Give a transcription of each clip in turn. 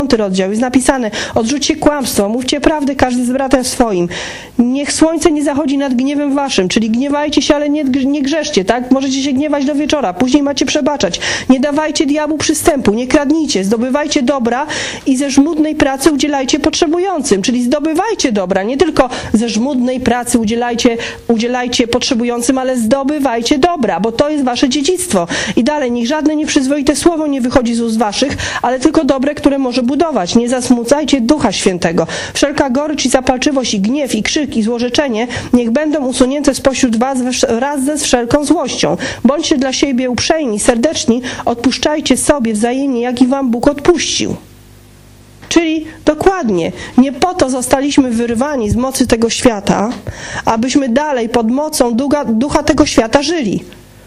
rozdział jest napisane: odrzućcie kłamstwo, mówcie prawdę każdy z bratem swoim. Niech słońce nie zachodzi nad gniewem waszym, czyli gniewajcie się, ale nie grzeszcie, tak? Możecie się gniewać do wieczora, później macie przebaczać. Nie dawajcie diabłu przystępu, nie kradnijcie, zdobywajcie dobra i ze żmudnej pracy udzielajcie potrzebującym, czyli zdobywajcie dobra, nie tylko ze żmudnej pracy udzielajcie potrzebującym, ale zdobywajcie dobra, bo to jest wasze dziedzictwo. I dalej, niech żadne nieprzyzwoite słowo nie wychodzi z ust waszych, ale tylko dobre, które może budować. Nie zasmucajcie Ducha Świętego. Wszelka gorycz i zapalczywość, i gniew, i krzyk, i złorzeczenie niech będą usunięte spośród was wraz ze wszelką złością. Bądźcie dla siebie uprzejmi, serdeczni, odpuszczajcie sobie wzajemnie, jak i wam Bóg odpuścił. Czyli dokładnie, nie po to zostaliśmy wyrwani z mocy tego świata, abyśmy dalej pod mocą ducha tego świata żyli,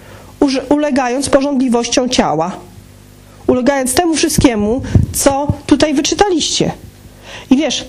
ulegając pożądliwościom ciała, ulegając temu wszystkiemu, co tutaj wyczytaliście. I wiesz,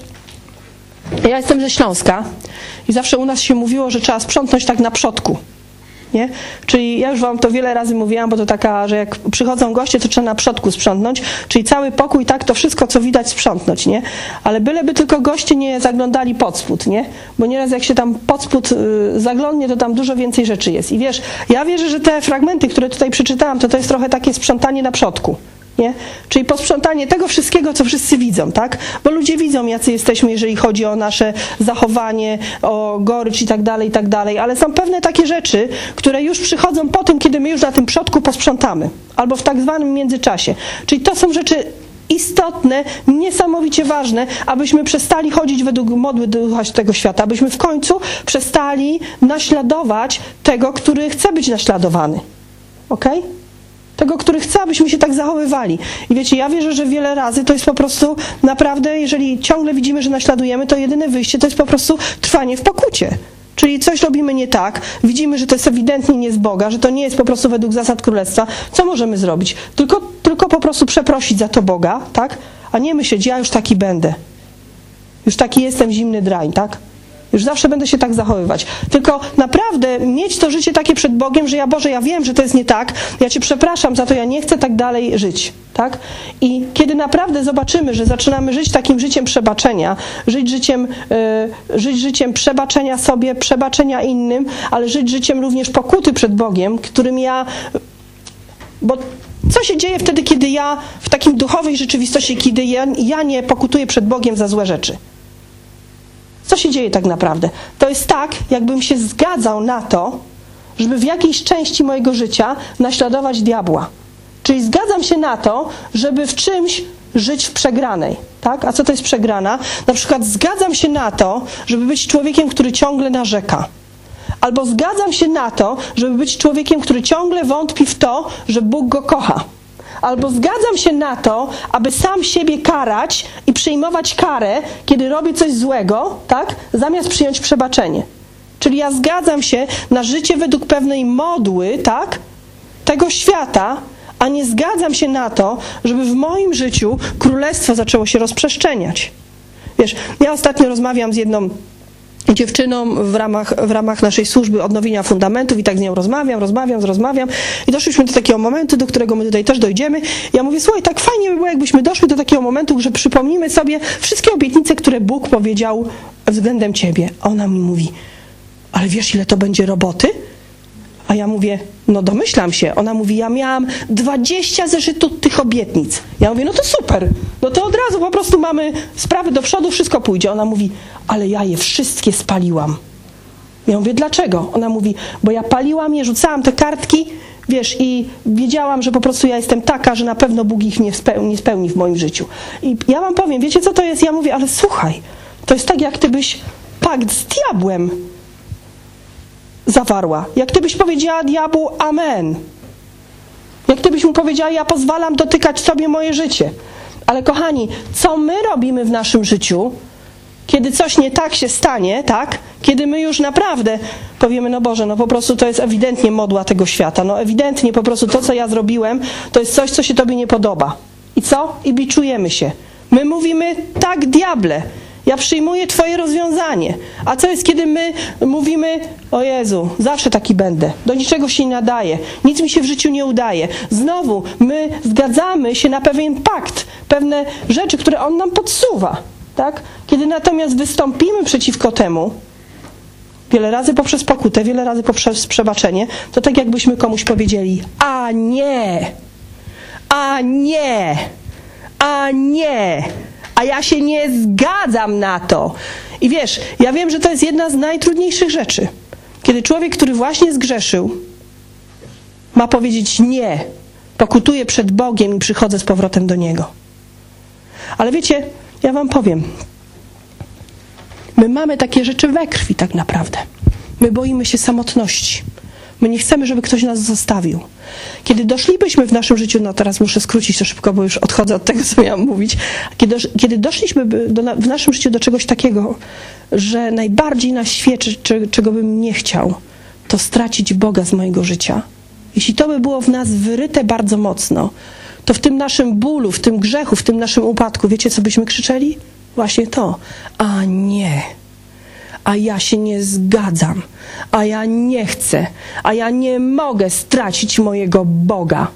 ja jestem ze Śląska i zawsze u nas się mówiło, że trzeba sprzątnąć tak na przodku. Nie? Czyli ja już wam to wiele razy mówiłam, bo to taka, że jak przychodzą goście, to trzeba na przodku sprzątnąć, czyli cały pokój, tak, to wszystko, co widać, sprzątnąć, nie? Ale byleby tylko goście nie zaglądali pod spód, nie? Bo nieraz jak się tam pod spód zaglądnie, to tam dużo więcej rzeczy jest. I wiesz, ja wierzę, że te fragmenty, które tutaj przeczytałam, to jest trochę takie sprzątanie na przodku. Nie? Czyli posprzątanie tego wszystkiego, co wszyscy widzą, tak? Bo ludzie widzą, jacy jesteśmy, jeżeli chodzi o nasze zachowanie, o gorycz i tak dalej, ale są pewne takie rzeczy, które już przychodzą po tym, kiedy my już na tym przodku posprzątamy, albo w tak zwanym międzyczasie. Czyli to są rzeczy istotne, niesamowicie ważne, abyśmy przestali chodzić według modły ducha tego świata, abyśmy w końcu przestali naśladować tego, który chce być naśladowany. Okej? Tego, który chce, abyśmy się tak zachowywali. I wiecie, ja wierzę, że wiele razy to jest po prostu naprawdę, jeżeli ciągle widzimy, że naśladujemy, to jedyne wyjście to jest po prostu trwanie w pokucie. Czyli coś robimy nie tak, widzimy, że to jest ewidentnie nie z Boga, że to nie jest po prostu według zasad Królestwa. Co możemy zrobić? Tylko po prostu przeprosić za to Boga, tak? A nie myśleć, ja już taki będę. Już taki jestem zimny drań, tak? Już zawsze będę się tak zachowywać. Tylko naprawdę mieć to życie takie przed Bogiem, że Boże, ja wiem, że to jest nie tak, ja Cię przepraszam za to, ja nie chcę tak dalej żyć. Tak? I kiedy naprawdę zobaczymy, że zaczynamy żyć takim życiem przebaczenia, żyć życiem przebaczenia sobie, przebaczenia innym, ale żyć życiem również pokuty przed Bogiem, którym bo co się dzieje wtedy, kiedy ja w takim duchowej rzeczywistości, kiedy ja nie pokutuję przed Bogiem za złe rzeczy? Co się dzieje tak naprawdę? To jest tak, jakbym się zgadzał na to, żeby w jakiejś części mojego życia naśladować diabła. Czyli zgadzam się na to, żeby w czymś żyć w przegranej. Tak? A co to jest przegrana? Na przykład zgadzam się na to, żeby być człowiekiem, który ciągle narzeka. Albo zgadzam się na to, żeby być człowiekiem, który ciągle wątpi w to, że Bóg go kocha. Albo zgadzam się na to, aby sam siebie karać i przyjmować karę, kiedy robię coś złego, tak? Zamiast przyjąć przebaczenie. Czyli ja zgadzam się na życie według pewnej modły, tak? Tego świata, a nie zgadzam się na to, żeby w moim życiu królestwo zaczęło się rozprzestrzeniać. Wiesz, ja ostatnio rozmawiam z jedną dziewczyną w ramach naszej służby odnowienia fundamentów i tak z nią rozmawiam i doszliśmy do takiego momentu, do którego my tutaj też dojdziemy. Ja mówię, słuchaj, tak fajnie by było, jakbyśmy doszli do takiego momentu, że przypomnimy sobie wszystkie obietnice, które Bóg powiedział względem ciebie. A ona mi mówi, ale wiesz, ile to będzie roboty? A ja mówię, no domyślam się. Ona mówi, ja miałam 20 zeszytów tych obietnic. Ja mówię, no to super. No to od razu po prostu mamy sprawy do przodu, wszystko pójdzie. Ona mówi, ale ja je wszystkie spaliłam. Ja mówię, dlaczego? Ona mówi, bo ja paliłam je, rzucałam te kartki, wiesz, i wiedziałam, że po prostu ja jestem taka, że na pewno Bóg ich nie spełni w moim życiu. I ja wam powiem, wiecie co to jest? Ja mówię, ale słuchaj, to jest tak, jak ty byś pakt z diabłem zawarła. Jak ty byś powiedziała diabłu amen. Jak ty byś mu powiedziała, ja pozwalam dotykać sobie moje życie. Ale kochani, co my robimy w naszym życiu, kiedy coś nie tak się stanie, tak? Kiedy my już naprawdę powiemy, no Boże, no po prostu to jest ewidentnie modła tego świata. No ewidentnie po prostu to, co ja zrobiłem, to jest coś, co się Tobie nie podoba. I co? I biczujemy się. My mówimy, tak, diable, Ja przyjmuję Twoje rozwiązanie. A co jest, kiedy my mówimy, o Jezu, zawsze taki będę, do niczego się nie nadaje, nic mi się w życiu nie udaje. Znowu, my zgadzamy się na pewien pakt, pewne rzeczy, które On nam podsuwa. Tak? Kiedy natomiast wystąpimy przeciwko temu, wiele razy poprzez pokutę, wiele razy poprzez przebaczenie, to tak jakbyśmy komuś powiedzieli, a nie, a nie, a nie, a ja się nie zgadzam na to. I wiesz, ja wiem, że to jest jedna z najtrudniejszych rzeczy. Kiedy człowiek, który właśnie zgrzeszył, ma powiedzieć nie, pokutuję przed Bogiem i przychodzę z powrotem do Niego. Ale wiecie, ja wam powiem, my mamy takie rzeczy we krwi tak naprawdę. My boimy się samotności. My nie chcemy, żeby ktoś nas zostawił. Kiedy doszlibyśmy w naszym życiu, no teraz muszę skrócić to szybko, bo już odchodzę od tego, co miałam mówić. Kiedy doszliśmy w naszym życiu do czegoś takiego, że najbardziej na świecie, czego bym nie chciał, to stracić Boga z mojego życia. Jeśli to by było w nas wyryte bardzo mocno, to w tym naszym bólu, w tym grzechu, w tym naszym upadku, wiecie, co byśmy krzyczeli? Właśnie to. A nie. A ja się nie zgadzam. A ja nie chcę. A ja nie mogę stracić mojego Boga.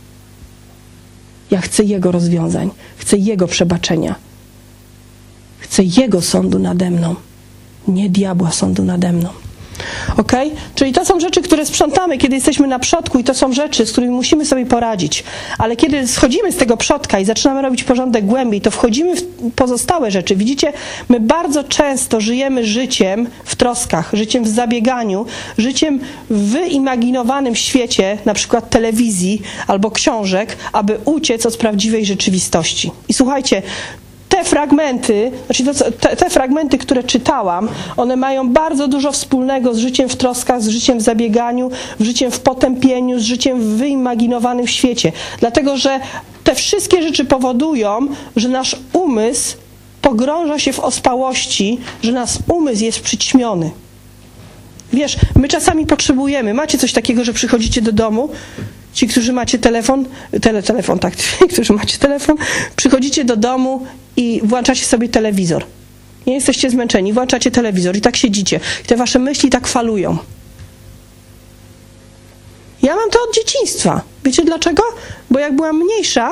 Ja chcę Jego rozwiązań. Chcę Jego przebaczenia. Chcę Jego sądu nade mną. Nie diabła sądu nade mną. Okay? Czyli to są rzeczy, które sprzątamy, kiedy jesteśmy na przodku i to są rzeczy, z którymi musimy sobie poradzić. Ale kiedy schodzimy z tego przodka i zaczynamy robić porządek głębiej, to wchodzimy w pozostałe rzeczy. Widzicie, my bardzo często żyjemy życiem w troskach, życiem w zabieganiu, życiem w wyimaginowanym świecie, na przykład telewizji albo książek, aby uciec od prawdziwej rzeczywistości. I słuchajcie, te fragmenty, które czytałam, one mają bardzo dużo wspólnego z życiem w troskach, z życiem w zabieganiu, z życiem w potępieniu, z życiem w wyimaginowanym świecie. Dlatego, że te wszystkie rzeczy powodują, że nasz umysł pogrąża się w ospałości, że nasz umysł jest przyćmiony. Wiesz, my czasami potrzebujemy, macie coś takiego, że przychodzicie do domu, ci, którzy macie telefon, którzy macie telefon, przychodzicie do domu i włączacie sobie telewizor. Nie jesteście zmęczeni, włączacie telewizor i tak siedzicie. I te wasze myśli tak falują. Ja mam to od dzieciństwa. Wiecie dlaczego? Bo jak byłam mniejsza,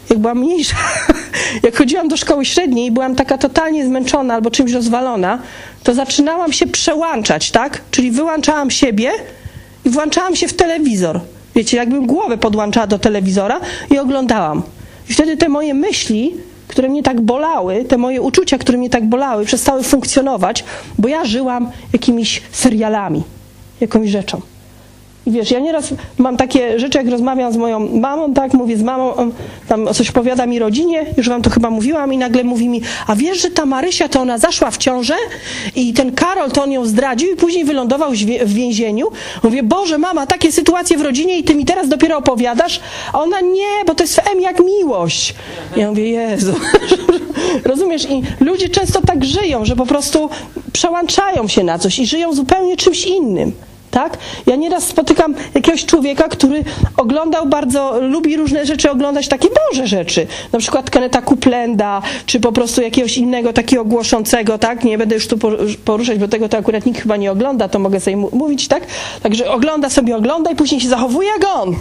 jak chodziłam do szkoły średniej i byłam taka totalnie zmęczona albo czymś rozwalona, to zaczynałam się przełączać, tak? Czyli wyłączałam siebie i włączałam się w telewizor. Wiecie, jakbym głowę podłączała do telewizora i oglądałam. I wtedy te moje myśli, które mnie tak bolały, te moje uczucia, które mnie tak bolały, przestały funkcjonować, bo ja żyłam jakimiś serialami, jakąś rzeczą. I wiesz, ja nieraz mam takie rzeczy, jak rozmawiam z moją mamą, tak, mówię z mamą, tam coś opowiada mi rodzinie, już wam to chyba mówiłam i nagle mówi mi, a wiesz, że ta Marysia, to ona zaszła w ciążę i ten Karol, to on ją zdradził i później wylądował w więzieniu. Mówię, Boże, mama, takie sytuacje w rodzinie i ty mi teraz dopiero opowiadasz? A ona, nie, bo to jest M jak miłość. Ja mówię, Jezu. Rozumiesz? I ludzie często tak żyją, że po prostu przełączają się na coś i żyją zupełnie czymś innym. Tak? Ja nieraz spotykam jakiegoś człowieka, który lubi różne rzeczy oglądać, takie Boże rzeczy. Na przykład Kennetha Copeplanda, czy po prostu jakiegoś innego takiego głoszącego, tak? Nie będę już tu poruszać, bo tego to akurat nikt chyba nie ogląda, to mogę sobie mówić, tak? Także ogląda i później się zachowuje jak on.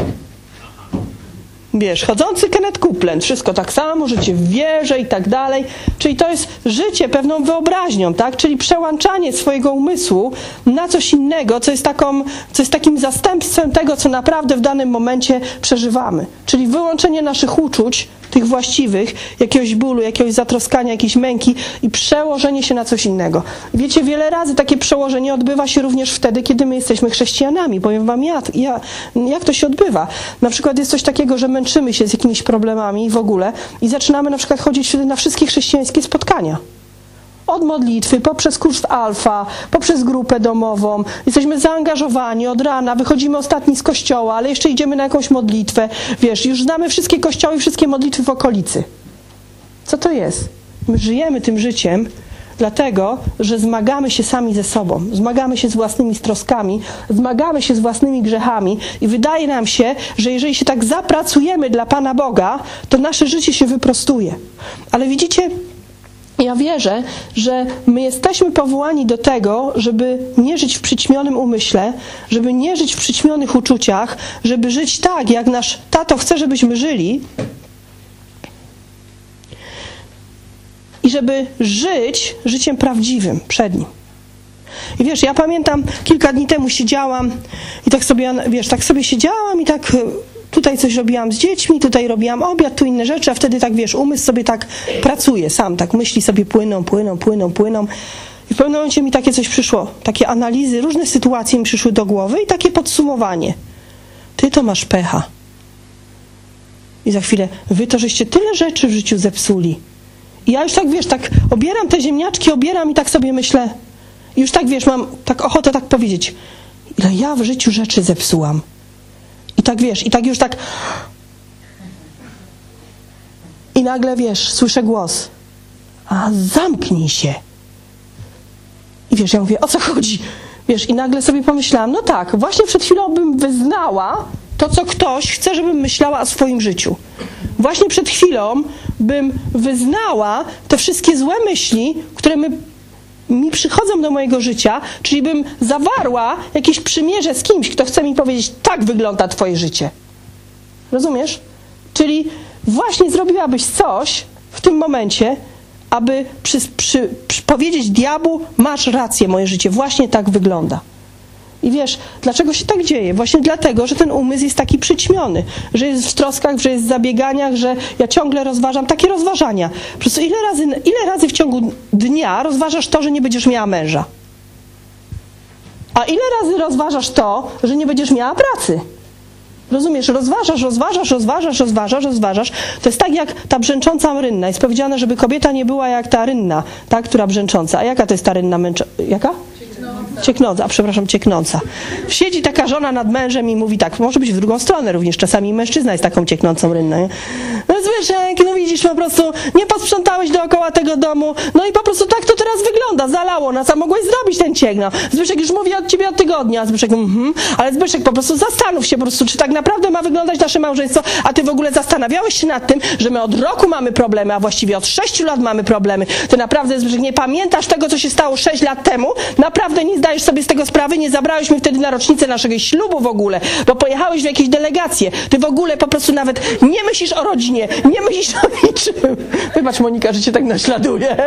Wiesz, chodzący Kenneth Copeland, wszystko tak samo, życie w wierze i tak dalej. Czyli to jest życie pewną wyobraźnią, tak? Czyli przełączanie swojego umysłu na coś innego, co jest takim zastępstwem tego, co naprawdę w danym momencie przeżywamy. Czyli wyłączenie naszych uczuć, tych właściwych, jakiegoś bólu, jakiegoś zatroskania, jakiejś męki i przełożenie się na coś innego. Wiecie, wiele razy takie przełożenie odbywa się również wtedy, kiedy my jesteśmy chrześcijanami. Powiem wam, jak to się odbywa. Na przykład jest coś takiego, że męczymy się z jakimiś problemami w ogóle i zaczynamy na przykład chodzić wtedy na wszystkie chrześcijańskie spotkania. Od modlitwy, poprzez kurs Alfa, poprzez grupę domową. Jesteśmy zaangażowani od rana, wychodzimy ostatni z kościoła, ale jeszcze idziemy na jakąś modlitwę. Wiesz, już znamy wszystkie kościoły i wszystkie modlitwy w okolicy. Co to jest? My żyjemy tym życiem dlatego, że zmagamy się sami ze sobą. Zmagamy się z własnymi troskami, zmagamy się z własnymi grzechami i wydaje nam się, że jeżeli się tak zapracujemy dla Pana Boga, to nasze życie się wyprostuje. Ale widzicie, Ja wierzę, że my jesteśmy powołani do tego, żeby nie żyć w przyćmionym umyśle, żeby nie żyć w przyćmionych uczuciach, żeby żyć tak, jak nasz tato chce, żebyśmy żyli i żeby żyć życiem prawdziwym przed Nim. I wiesz, ja pamiętam, kilka dni temu siedziałam i tak sobie, wiesz, tak sobie siedziałam i tak tutaj coś robiłam z dziećmi, tutaj robiłam obiad, tu inne rzeczy, a wtedy tak, wiesz, umysł sobie tak pracuje sam, tak myśli sobie płyną. I w pewnym momencie mi takie coś przyszło, takie analizy, różne sytuacje mi przyszły do głowy i takie podsumowanie. Ty to masz pecha. I za chwilę, wy to żeście tyle rzeczy w życiu zepsuli. I ja już tak, wiesz, tak obieram te ziemniaczki, i tak sobie myślę, i już tak, wiesz, mam tak ochotę tak powiedzieć, ile ja w życiu rzeczy zepsułam. I tak, wiesz, i tak już tak. I nagle, wiesz, słyszę głos. A zamknij się. I wiesz, ja mówię, o co chodzi? Wiesz, i nagle sobie pomyślałam, no tak, właśnie przed chwilą bym wyznała to, co ktoś chce, żebym myślała o swoim życiu. Właśnie przed chwilą bym wyznała te wszystkie złe myśli, które mi przychodzą do mojego życia, czyli bym zawarła jakieś przymierze z kimś, kto chce mi powiedzieć, tak wygląda twoje życie. Rozumiesz? Czyli właśnie zrobiłabyś coś w tym momencie, aby powiedzieć diabłu, masz rację, moje życie właśnie tak wygląda. I wiesz, dlaczego się tak dzieje? Właśnie dlatego, że ten umysł jest taki przyćmiony, że jest w troskach, że jest w zabieganiach, że ja ciągle rozważam takie rozważania. Po prostu ile razy w ciągu dnia rozważasz to, że nie będziesz miała męża? A ile razy rozważasz to, że nie będziesz miała pracy? Rozumiesz, rozważasz. To jest tak jak ta brzęcząca rynna. Jest powiedziane, żeby kobieta nie była jak ta rynna, ta, która brzęcząca. A jaka to jest ta rynna jaka? Cieknąca. Siedzi taka żona nad mężem i mówi tak, może być w drugą stronę również, czasami mężczyzna jest taką cieknącą rynną. Nie? No Zbyszek, no widzisz, po prostu nie posprzątałeś dookoła tego domu, no i po prostu tak to teraz wygląda, zalało nas, a mogłeś zrobić ten ciek, no. Zbyszek, już mówię od ciebie od tygodnia, a Zbyszek, ale Zbyszek, po prostu zastanów się po prostu, czy tak naprawdę ma wyglądać nasze małżeństwo, a ty w ogóle zastanawiałeś się nad tym, że my od roku mamy problemy, a właściwie od 6 lat mamy problemy. Ty naprawdę, Zbyszek, nie pamiętasz tego, co się stało 6 lat temu? Naprawdę nie zdajesz sobie z tego sprawy, nie zabrałeś mnie wtedy na rocznicę naszego ślubu w ogóle, bo pojechałeś w jakieś delegacje. Ty w ogóle po prostu nawet nie myślisz o rodzinie, nie myślisz o niczym. Wybacz, Monika, że cię tak naśladuje.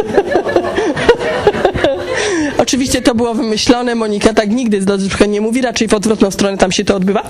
Oczywiście to było wymyślone, Monika tak nigdy z Zbyszka nie mówi, raczej w odwrotną stronę tam się to odbywa.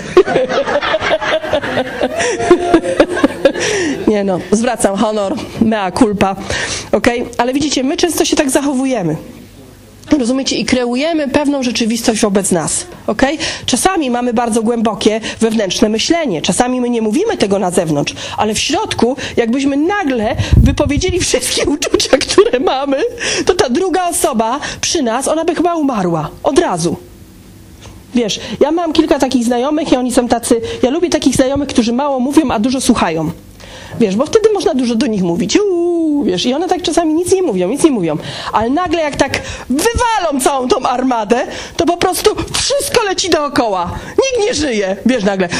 Nie no, zwracam honor, mea culpa, okej? Ale widzicie, my często się tak zachowujemy. Rozumiecie? I kreujemy pewną rzeczywistość wobec nas. Okay? Czasami mamy bardzo głębokie wewnętrzne myślenie. Czasami my nie mówimy tego na zewnątrz, ale w środku, jakbyśmy nagle wypowiedzieli wszystkie uczucia, które mamy, to ta druga osoba przy nas, ona by chyba umarła. Od razu. Wiesz, ja mam kilka takich znajomych i oni są tacy, ja lubię takich znajomych, którzy mało mówią, a dużo słuchają. Wiesz, bo wtedy można dużo do nich mówić. Wiesz, i one tak czasami nic nie mówią. Ale nagle jak tak wywalą całą tą armadę, to po prostu wszystko leci dookoła. Nikt nie żyje. Wiesz, nagle.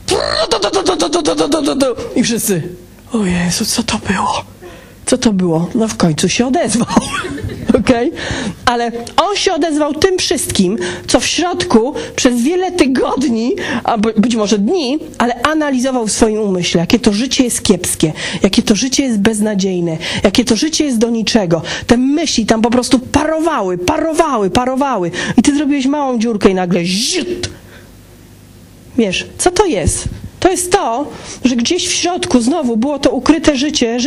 I wszyscy. O Jezu, co to było? Co to było? No w końcu się odezwał. Okay? Ale on się odezwał tym wszystkim, co w środku przez wiele tygodni, a być może dni, ale analizował w swoim umyśle, jakie to życie jest kiepskie, jakie to życie jest beznadziejne, jakie to życie jest do niczego. Te myśli tam po prostu parowały. I ty zrobiłeś małą dziurkę i nagle ziut. Wiesz, co to jest? To jest to, że gdzieś w środku znowu było to ukryte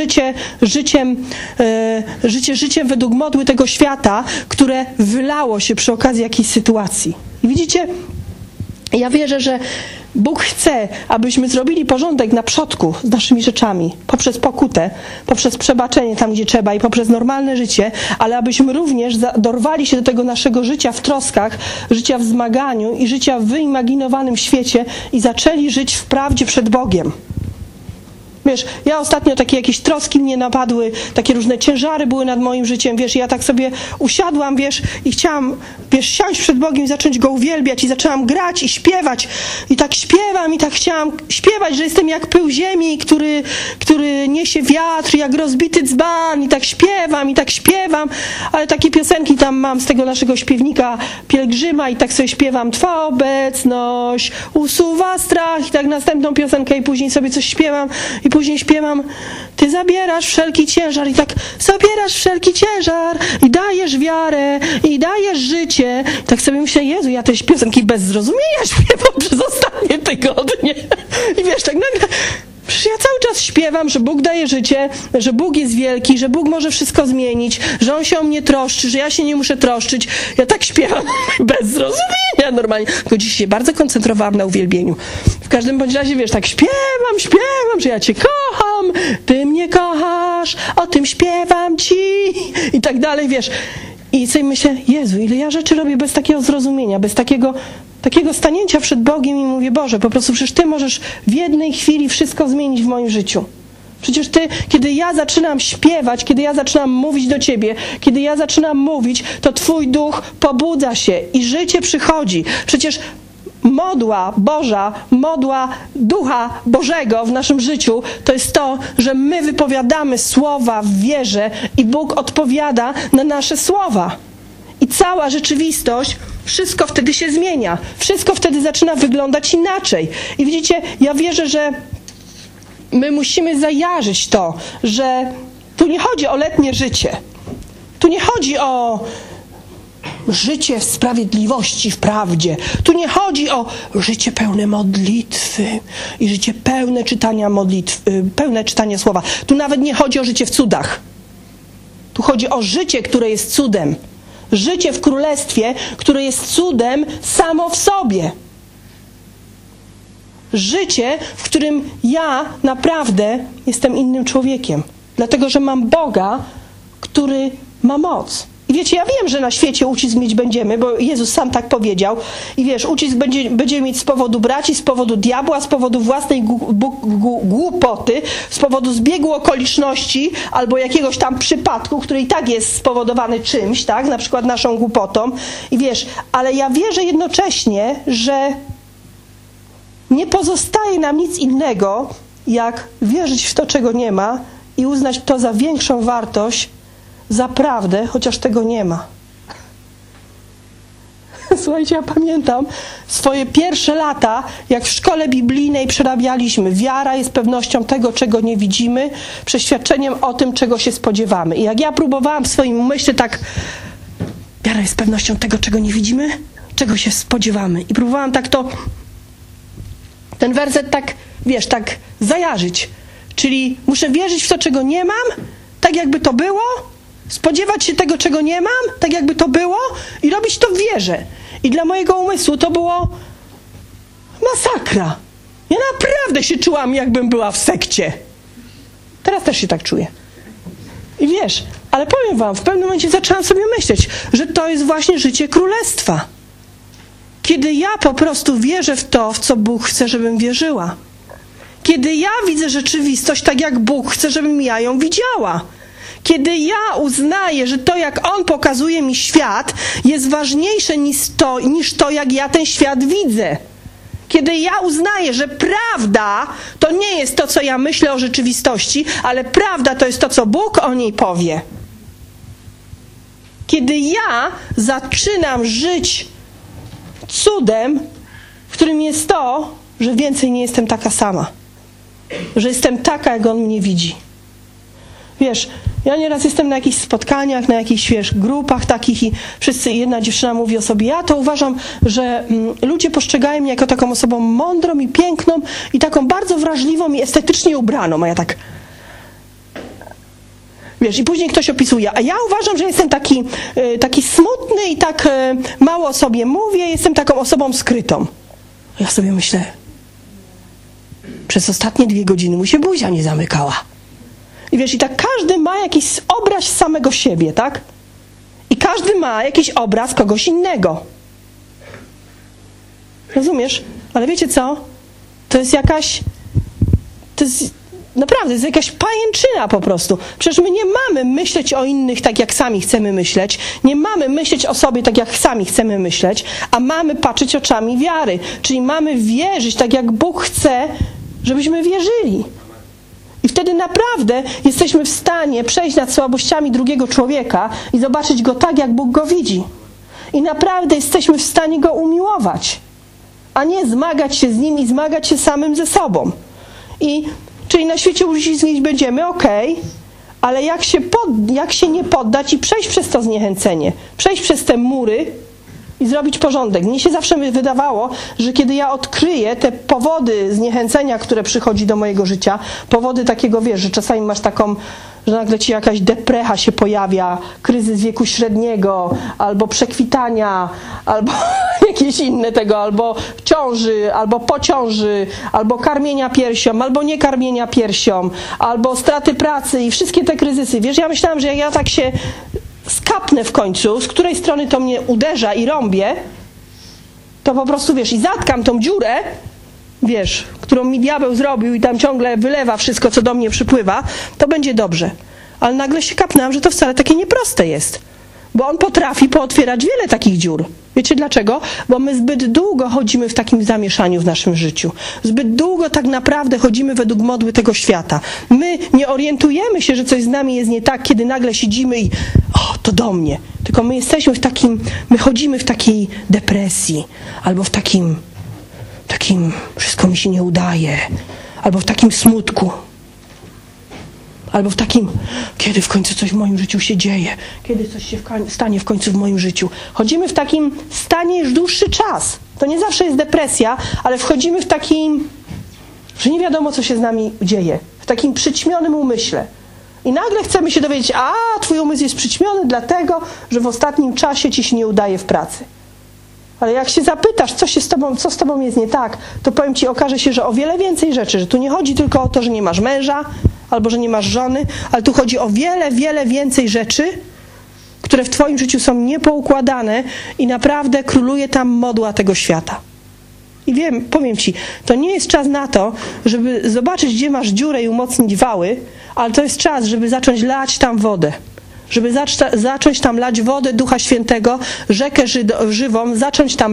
życiem według modły tego świata, które wylało się przy okazji jakiejś sytuacji. I widzicie, ja wierzę, że Bóg chce, abyśmy zrobili porządek na przodku z naszymi rzeczami, poprzez pokutę, poprzez przebaczenie tam, gdzie trzeba i poprzez normalne życie, ale abyśmy również dorwali się do tego naszego życia w troskach, życia w zmaganiu i życia w wyimaginowanym świecie i zaczęli żyć w prawdzie przed Bogiem. Wiesz, ja ostatnio takie jakieś troski mnie napadły, takie różne ciężary były nad moim życiem, wiesz, ja tak sobie usiadłam, wiesz, i chciałam, wiesz, siąść przed Bogiem i zacząć Go uwielbiać i zaczęłam grać i śpiewać i tak śpiewam i tak chciałam śpiewać, że jestem jak pył ziemi, który niesie wiatr, jak rozbity dzban i tak śpiewam, ale takie piosenki tam mam z tego naszego śpiewnika Pielgrzyma i tak sobie śpiewam, Twa obecność usuwa strach i tak następną piosenkę i później sobie coś śpiewam i później śpiewam, Ty zabierasz wszelki ciężar i tak zabierasz wszelki ciężar i dajesz wiarę i dajesz życie. I tak sobie myślę, Jezu, ja te piosenki bez zrozumienia śpiewam przez ostatnie tygodnie. I wiesz, tak nagle, przecież ja cały czas śpiewam, że Bóg daje życie, że Bóg jest wielki, że Bóg może wszystko zmienić, że On się o mnie troszczy, że ja się nie muszę troszczyć. Ja tak śpiewam bez zrozumienia normalnie. Tylko dziś się bardzo koncentrowałam na uwielbieniu. W każdym bądź razie, wiesz, tak śpiewam, że ja Cię kocham, Ty mnie kochasz, o tym śpiewam Ci i tak dalej, wiesz. I sobie myślę, Jezu, ile ja rzeczy robię bez takiego zrozumienia, bez takiego stanięcia przed Bogiem i mówię, Boże, po prostu przecież Ty możesz w jednej chwili wszystko zmienić w moim życiu. Przecież Ty, kiedy ja zaczynam śpiewać, kiedy ja zaczynam mówić do Ciebie, kiedy ja zaczynam mówić, to Twój duch pobudza się i życie przychodzi. Przecież modła Boża, modła Ducha Bożego w naszym życiu to jest to, że my wypowiadamy słowa w wierze i Bóg odpowiada na nasze słowa. I cała rzeczywistość, wszystko wtedy się zmienia. Wszystko wtedy zaczyna wyglądać inaczej. I widzicie, ja wierzę, że my musimy zajarzyć to, że tu nie chodzi o letnie życie. Tu nie chodzi o życie w sprawiedliwości, w prawdzie. Tu nie chodzi o życie pełne modlitwy i życie pełne czytania pełne czytania słowa. Tu nawet nie chodzi o życie w cudach. Tu chodzi o życie, które jest cudem. Życie w królestwie, które jest cudem samo w sobie. Życie, w którym ja naprawdę jestem innym człowiekiem. Dlatego, że mam Boga, który ma moc. I wiecie, ja wiem, że na świecie ucisk mieć będziemy, bo Jezus sam tak powiedział. I wiesz, ucisk będziemy mieć z powodu braci, z powodu diabła, z powodu własnej głupoty, z powodu zbiegu okoliczności albo jakiegoś tam przypadku, który i tak jest spowodowany czymś, tak? Na przykład naszą głupotą. I wiesz, ale ja wierzę jednocześnie, że nie pozostaje nam nic innego, jak wierzyć w to, czego nie ma i uznać to za większą wartość, za prawdę, chociaż tego nie ma. Słuchajcie, ja pamiętam swoje pierwsze lata, jak w szkole biblijnej przerabialiśmy. Wiara jest pewnością tego, czego nie widzimy, przeświadczeniem o tym, czego się spodziewamy. I jak ja próbowałam w swoim umyśle tak, wiara jest pewnością tego, czego nie widzimy, czego się spodziewamy. I próbowałam tak ten werset tak, wiesz, tak zajarzyć. Czyli muszę wierzyć w to, czego nie mam, tak jakby to było, spodziewać się tego, czego nie mam, tak jakby to było i robić to w wierze. I dla mojego umysłu to było masakra. Ja naprawdę się czułam, jakbym była w sekcie. Teraz też się tak czuję. I wiesz, ale powiem wam, w pewnym momencie zaczęłam sobie myśleć, że to jest właśnie życie królestwa. Kiedy ja po prostu wierzę w to, w co Bóg chce, żebym wierzyła. Kiedy ja widzę rzeczywistość tak, jak Bóg chce, żebym ja ją widziała. Kiedy ja uznaję, że to, jak On pokazuje mi świat, jest ważniejsze niż to, jak ja ten świat widzę. Kiedy ja uznaję, że prawda to nie jest to, co ja myślę o rzeczywistości, ale prawda to jest to, co Bóg o niej powie. Kiedy ja zaczynam żyć cudem, w którym jest to, że więcej nie jestem taka sama. Że jestem taka, jak On mnie widzi. Wiesz, ja nieraz jestem na jakichś spotkaniach, na jakichś, wiesz, grupach takich i jedna dziewczyna mówi o sobie, ja to uważam, że ludzie postrzegają mnie jako taką osobą mądrą i piękną i taką bardzo wrażliwą i estetycznie ubraną, a ja tak... Wiesz, i później ktoś opisuje, a ja uważam, że jestem taki smutny i tak mało o sobie mówię, jestem taką osobą skrytą. A ja sobie myślę, przez ostatnie 2 godziny mu się buzia nie zamykała. I wiesz, i tak każdy ma jakiś obraz samego siebie, tak? I każdy ma jakiś obraz kogoś innego. Rozumiesz? Ale wiecie co? To jest Naprawdę, to jest jakaś pajęczyna po prostu. Przecież my nie mamy myśleć o innych tak, jak sami chcemy myśleć. Nie mamy myśleć o sobie tak, jak sami chcemy myśleć, a mamy patrzeć oczami wiary. Czyli mamy wierzyć tak, jak Bóg chce, żebyśmy wierzyli. I wtedy naprawdę jesteśmy w stanie przejść nad słabościami drugiego człowieka i zobaczyć go tak, jak Bóg go widzi. I naprawdę jesteśmy w stanie go umiłować, a nie zmagać się z nim i zmagać się samym ze sobą. Czyli na świecie uściskać będziemy, ale jak się nie poddać i przejść przez to zniechęcenie, przejść przez te mury i zrobić porządek. Mnie się zawsze wydawało, że kiedy ja odkryję te powody zniechęcenia, które przychodzi do mojego życia, powody takiego, wiesz, że czasami masz taką, że nagle ci jakaś deprecha się pojawia, kryzys wieku średniego, albo przekwitania, albo jakieś inne tego, albo ciąży, albo po ciąży, albo karmienia piersią, albo nie karmienia piersią, albo straty pracy i wszystkie te kryzysy. Wiesz, ja myślałam, że jak ja tak się skapnę w końcu, z której strony to mnie uderza i rąbie, to po prostu, wiesz, i zatkam tą dziurę, wiesz, którą mi diabeł zrobił i tam ciągle wylewa wszystko, co do mnie przypływa, to będzie dobrze. Ale nagle się kapnęłam, że to wcale takie nieproste jest. Bo on potrafi pootwierać wiele takich dziur. Wiecie dlaczego? Bo my zbyt długo chodzimy w takim zamieszaniu w naszym życiu. Zbyt długo tak naprawdę chodzimy według modły tego świata. My nie orientujemy się, że coś z nami jest nie tak, kiedy nagle siedzimy i to do mnie. Tylko my jesteśmy my chodzimy w takiej depresji, albo w takim wszystko mi się nie udaje, albo w takim smutku. Albo w takim, kiedy w końcu coś w moim życiu się dzieje, kiedy coś się stanie w końcu w moim życiu. Chodzimy w takim stanie już dłuższy czas. To nie zawsze jest depresja, ale wchodzimy w takim, że nie wiadomo, co się z nami dzieje. W takim przyćmionym umyśle. I nagle chcemy się dowiedzieć, twój umysł jest przyćmiony dlatego, że w ostatnim czasie ci się nie udaje w pracy. Ale jak się zapytasz, co z tobą jest nie tak, to powiem ci, okaże się, że o wiele więcej rzeczy, że tu nie chodzi tylko o to, że nie masz męża, albo że nie masz żony, ale tu chodzi o wiele, wiele więcej rzeczy, które w twoim życiu są niepoukładane i naprawdę króluje tam modła tego świata. I powiem ci, to nie jest czas na to, żeby zobaczyć, gdzie masz dziurę i umocnić wały, ale to jest czas, żeby zacząć lać tam wodę. Żeby zacząć tam lać wodę Ducha Świętego, rzekę żywą, zacząć tam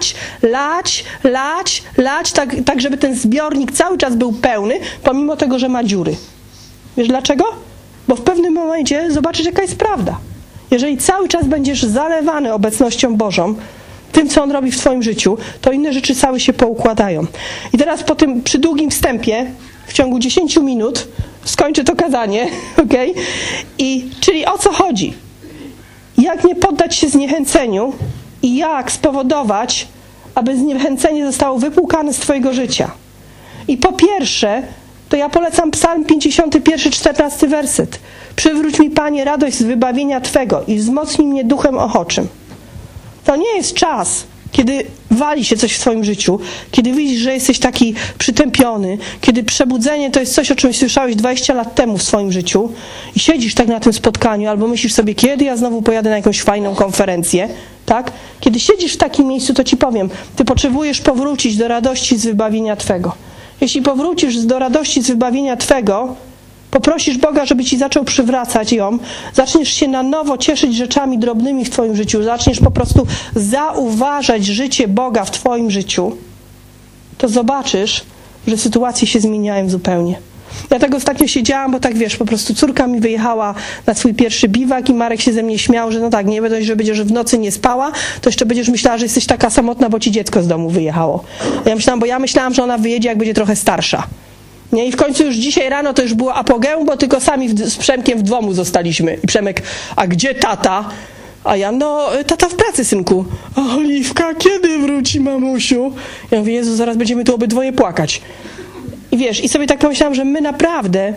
lać, tak żeby ten zbiornik cały czas był pełny, pomimo tego, że ma dziury. Wiesz dlaczego? Bo w pewnym momencie zobaczysz, jaka jest prawda. Jeżeli cały czas będziesz zalewany obecnością Bożą, tym, co On robi w twoim życiu, to inne rzeczy całe się poukładają. I teraz przy długim wstępie, w ciągu 10 minut, skończę to kazanie, Czyli o co chodzi? Jak nie poddać się zniechęceniu i jak spowodować, aby zniechęcenie zostało wypłukane z twojego życia? I po pierwsze, to ja polecam Psalm 51, 14 werset. Przywróć mi, Panie, radość z wybawienia Twego i wzmocnij mnie duchem ochoczym. To nie jest czas, kiedy wali się coś w twoim życiu, kiedy widzisz, że jesteś taki przytępiony, kiedy przebudzenie to jest coś, o czym słyszałeś 20 lat temu w swoim życiu i siedzisz tak na tym spotkaniu, albo myślisz sobie, kiedy ja znowu pojadę na jakąś fajną konferencję, tak? Kiedy siedzisz w takim miejscu, to ci powiem, ty potrzebujesz powrócić do radości z wybawienia Twego. Jeśli powrócisz do radości z wybawienia Twego, poprosisz Boga, żeby ci zaczął przywracać ją, zaczniesz się na nowo cieszyć rzeczami drobnymi w twoim życiu, zaczniesz po prostu zauważać życie Boga w twoim życiu, to zobaczysz, że sytuacje się zmieniają zupełnie. Ja tak ostatnio siedziałam, bo tak wiesz, po prostu córka mi wyjechała na swój pierwszy biwak i Marek się ze mnie śmiał, że no tak, nie dość, że będziesz w nocy nie spała, to jeszcze będziesz myślała, że jesteś taka samotna, bo ci dziecko z domu wyjechało. Ja myślałam, że ona wyjedzie, jak będzie trochę starsza. Nie? I w końcu już dzisiaj rano to już było apogeum, bo tylko sami z Przemkiem w domu zostaliśmy. I Przemek, a gdzie tata? A ja, tata w pracy, synku. A Oliwka, kiedy wróci, mamusiu? Ja mówię, Jezu, zaraz będziemy tu obydwoje płakać. I wiesz, i sobie tak pomyślałam, że my naprawdę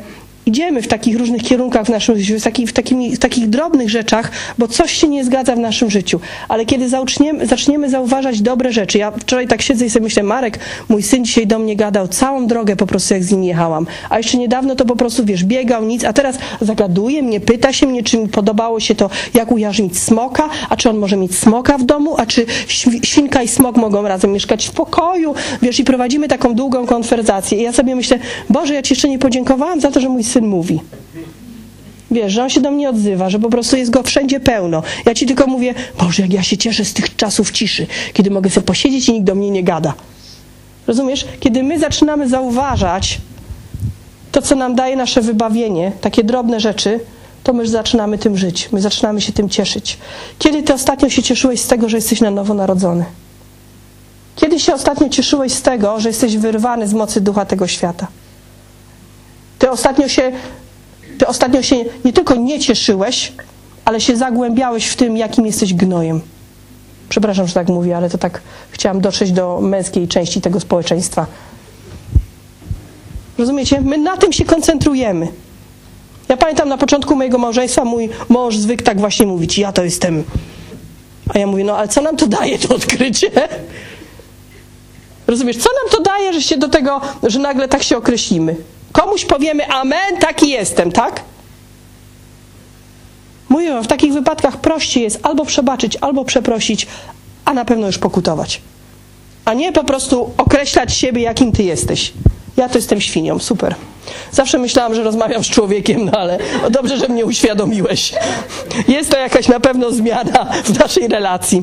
idziemy w takich różnych kierunkach w naszym życiu, w takich drobnych rzeczach, bo coś się nie zgadza w naszym życiu. Ale kiedy zaczniemy zauważać dobre rzeczy, ja wczoraj tak siedzę i sobie myślę, Marek, mój syn dzisiaj do mnie gadał całą drogę po prostu jak z nim jechałam, a jeszcze niedawno to po prostu, wiesz, biegał, nic, a teraz zagaduje mnie, pyta się mnie, czy mi podobało się to, jak ujarzmić smoka, a czy on może mieć smoka w domu, a czy świnka i smok mogą razem mieszkać w pokoju, wiesz, i prowadzimy taką długą konwersację. I ja sobie myślę, Boże, ja Ci jeszcze nie podziękowałam za to, że mój syn mówi. Wiesz, że on się do mnie odzywa, że po prostu jest go wszędzie pełno. Ja Ci tylko mówię, Boże, jak ja się cieszę z tych czasów ciszy, kiedy mogę sobie posiedzieć i nikt do mnie nie gada. Rozumiesz? Kiedy my zaczynamy zauważać to, co nam daje nasze wybawienie, takie drobne rzeczy, to my zaczynamy tym żyć. My zaczynamy się tym cieszyć. Kiedy Ty ostatnio się cieszyłeś z tego, że jesteś na nowo narodzony? Kiedy się ostatnio cieszyłeś z tego, że jesteś wyrwany z mocy ducha tego świata? Ty ostatnio się nie tylko nie cieszyłeś, ale się zagłębiałeś w tym, jakim jesteś gnojem. Przepraszam, że tak mówię, ale to tak chciałam dotrzeć do męskiej części tego społeczeństwa. Rozumiecie? My na tym się koncentrujemy. Ja pamiętam na początku mojego małżeństwa mój mąż zwykł tak właśnie mówić, ja to jestem. A ja mówię, no ale co nam to daje to odkrycie? Rozumiesz, co nam to daje, że się do tego, że nagle tak się określimy? Komuś powiemy amen, taki jestem, tak? Mówię wam, w takich wypadkach prościej jest albo przebaczyć, albo przeprosić, a na pewno już pokutować. A nie po prostu określać siebie, jakim ty jesteś. Ja to jestem świnią, super. Zawsze myślałam, że rozmawiam z człowiekiem, no ale dobrze, że mnie uświadomiłeś. Jest to jakaś na pewno zmiana w naszej relacji.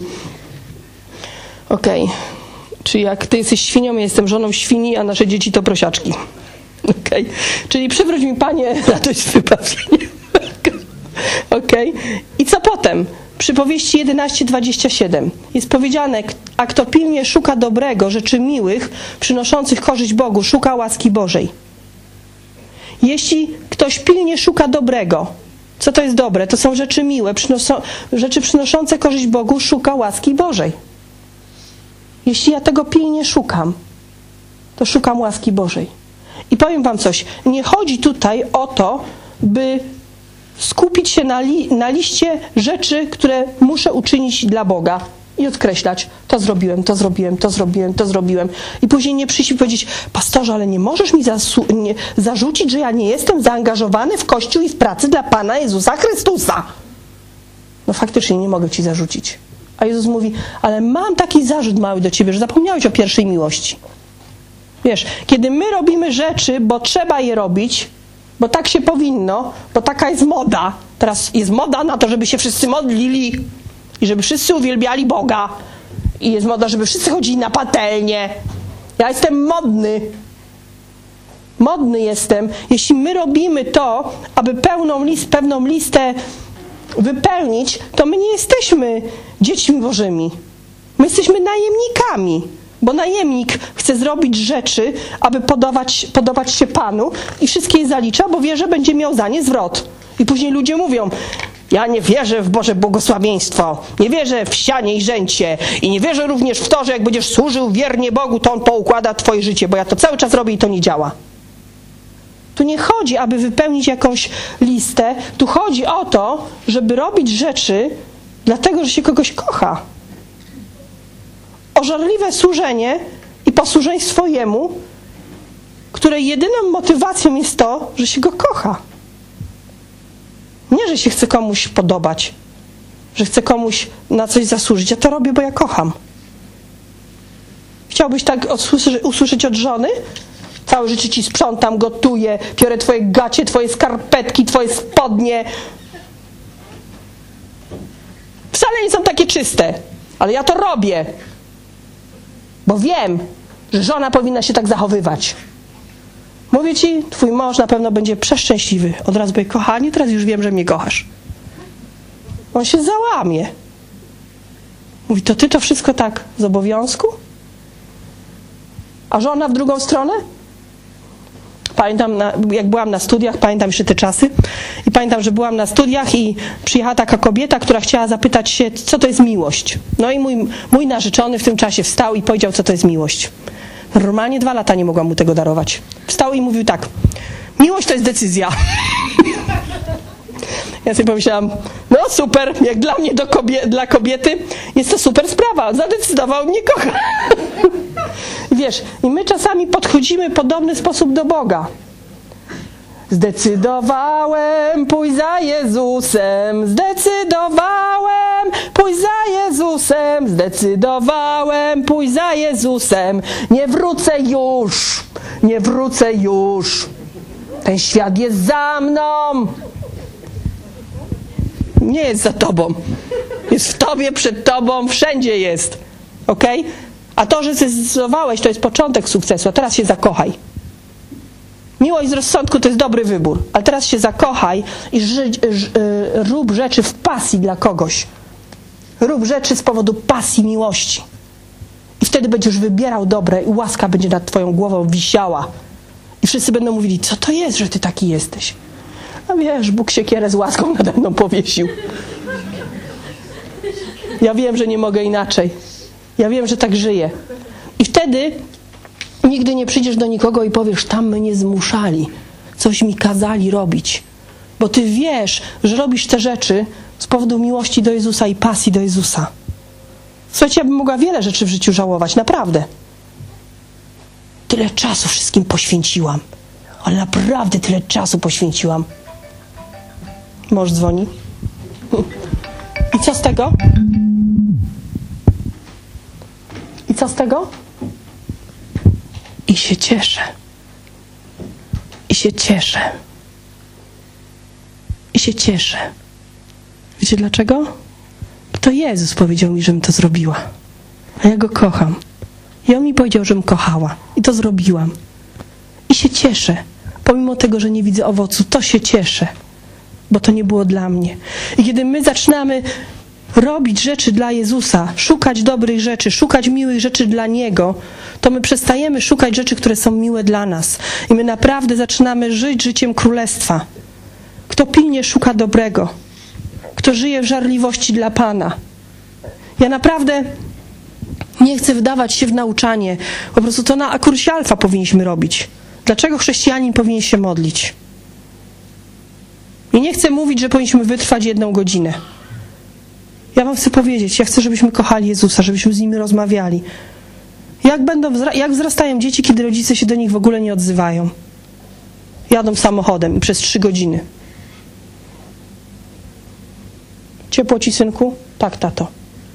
Okej. Czyli jak ty jesteś świnią, ja jestem żoną świni, a nasze dzieci to prosiaczki. Okej. Czyli przywróć mi, Panie, radość wybawienia. Okej. I co potem? Przypowieści 11:27 jest powiedziane, a kto pilnie szuka dobrego, rzeczy miłych, przynoszących korzyść Bogu, szuka łaski Bożej. Jeśli ktoś pilnie szuka dobrego, co to jest dobre? To są rzeczy miłe, rzeczy przynoszące korzyść Bogu, szuka łaski Bożej. Jeśli ja tego pilnie szukam, to szukam łaski Bożej. I powiem wam coś, nie chodzi tutaj o to, by skupić się na liście rzeczy, które muszę uczynić dla Boga i odkreślać, to zrobiłem, to zrobiłem, to zrobiłem, to zrobiłem. I później nie przyjść i powiedzieć, pastorze, ale nie możesz mi zarzucić, że ja nie jestem zaangażowany w Kościół i w pracy dla Pana Jezusa Chrystusa. No faktycznie nie mogę ci zarzucić. A Jezus mówi, ale mam taki zarzut mały do ciebie, że zapomniałeś o pierwszej miłości. Wiesz, kiedy my robimy rzeczy, bo trzeba je robić, bo tak się powinno, bo taka jest moda. Teraz jest moda na to, żeby się wszyscy modlili i żeby wszyscy uwielbiali Boga. I jest moda, żeby wszyscy chodzili na patelnię. Ja jestem modny. Modny jestem. Jeśli my robimy to, aby pewną listę wypełnić, to my nie jesteśmy dziećmi Bożymi. My jesteśmy najemnikami. Bo najemnik chce zrobić rzeczy, aby podobać się Panu i wszystkie je zalicza, bo wie, że będzie miał za nie zwrot. I później ludzie mówią, ja nie wierzę w Boże błogosławieństwo, nie wierzę w sianie i żęcie i nie wierzę również w to, że jak będziesz służył wiernie Bogu, to On poukłada twoje życie, bo ja to cały czas robię i to nie działa. Tu nie chodzi, aby wypełnić jakąś listę, tu chodzi o to, żeby robić rzeczy dlatego, że się kogoś kocha. Ożarliwe służenie i posłuszeństwo Jemu, której jedyną motywacją jest to, że się Go kocha. Nie, że się chce komuś podobać, że chce komuś na coś zasłużyć. Ja to robię, bo ja kocham. Chciałbyś tak usłyszeć od żony? Całe życie ci sprzątam, gotuję, piorę twoje gacie, twoje skarpetki, twoje spodnie. Wcale nie są takie czyste, ale ja to robię. Bo wiem, że żona powinna się tak zachowywać. Mówię ci, twój mąż na pewno będzie przeszczęśliwy. Od razu powie, kochanie, teraz już wiem, że mnie kochasz. On się załamie. Mówi, to ty to wszystko tak z obowiązku? A żona w drugą stronę? Pamiętam, jak byłam na studiach, pamiętam jeszcze te czasy i pamiętam, że byłam na studiach i przyjechała taka kobieta, która chciała zapytać się, co to jest miłość. No i mój narzeczony w tym czasie wstał i powiedział, co to jest miłość. Normalnie 2 lata nie mogłam mu tego darować. Wstał i mówił tak, Miłość to jest decyzja. Ja sobie pomyślałam, no super, jak dla mnie, dla kobiety jest to super sprawa. Zadecydował, mnie kocha. Wiesz, i my czasami podchodzimy w podobny sposób do Boga. Zdecydowałem pójść za Jezusem, zdecydowałem pójść za Jezusem, zdecydowałem pójść za Jezusem. Nie wrócę już, nie wrócę już. Ten świat jest za mną. Nie jest za tobą. Jest w tobie, przed tobą, wszędzie jest. Okej? A to, że zdecydowałeś, to jest początek sukcesu, a teraz się zakochaj. Miłość z rozsądku to jest dobry wybór, ale teraz się zakochaj i rób rzeczy w pasji dla kogoś. Rób rzeczy z powodu pasji miłości. I wtedy będziesz wybierał dobre i łaska będzie nad twoją głową wisiała. I wszyscy będą mówili, co to jest, że ty taki jesteś? A wiesz, Bóg siekierę z łaską nade mną powiesił. Ja wiem, że nie mogę inaczej. Ja wiem, że tak żyję. I wtedy nigdy nie przyjdziesz do nikogo i powiesz, tam mnie zmuszali, coś mi kazali robić. Bo ty wiesz, że robisz te rzeczy z powodu miłości do Jezusa i pasji do Jezusa. Słuchajcie, ja bym mogła wiele rzeczy w życiu żałować, naprawdę. Tyle czasu wszystkim poświęciłam, ale naprawdę tyle czasu poświęciłam. Mąż dzwoni. I co z tego? I co z tego? I się cieszę. I się cieszę. I się cieszę. Wiecie dlaczego? Bo to Jezus powiedział mi, żebym to zrobiła. A ja Go kocham. I On mi powiedział, żebym kochała. I to zrobiłam. I się cieszę. Pomimo tego, że nie widzę owocu, to się cieszę. Bo to nie było dla mnie. I kiedy my zaczynamy robić rzeczy dla Jezusa, szukać dobrych rzeczy, szukać miłych rzeczy dla Niego, to my przestajemy szukać rzeczy, które są miłe dla nas. I my naprawdę zaczynamy żyć życiem królestwa. Kto pilnie szuka dobrego, kto żyje w żarliwości dla Pana. Ja naprawdę nie chcę wdawać się w nauczanie. Po prostu to na kursie alfa powinniśmy robić. Dlaczego chrześcijanin powinien się modlić? I nie chcę mówić, że powinniśmy wytrwać 1 godzinę. Ja wam chcę powiedzieć, ja chcę, żebyśmy kochali Jezusa, żebyśmy z Nim rozmawiali. Jak wzrastają dzieci, kiedy rodzice się do nich w ogóle nie odzywają? Jadą samochodem i przez 3 godziny. Ciepło ci, synku? Tak, tato.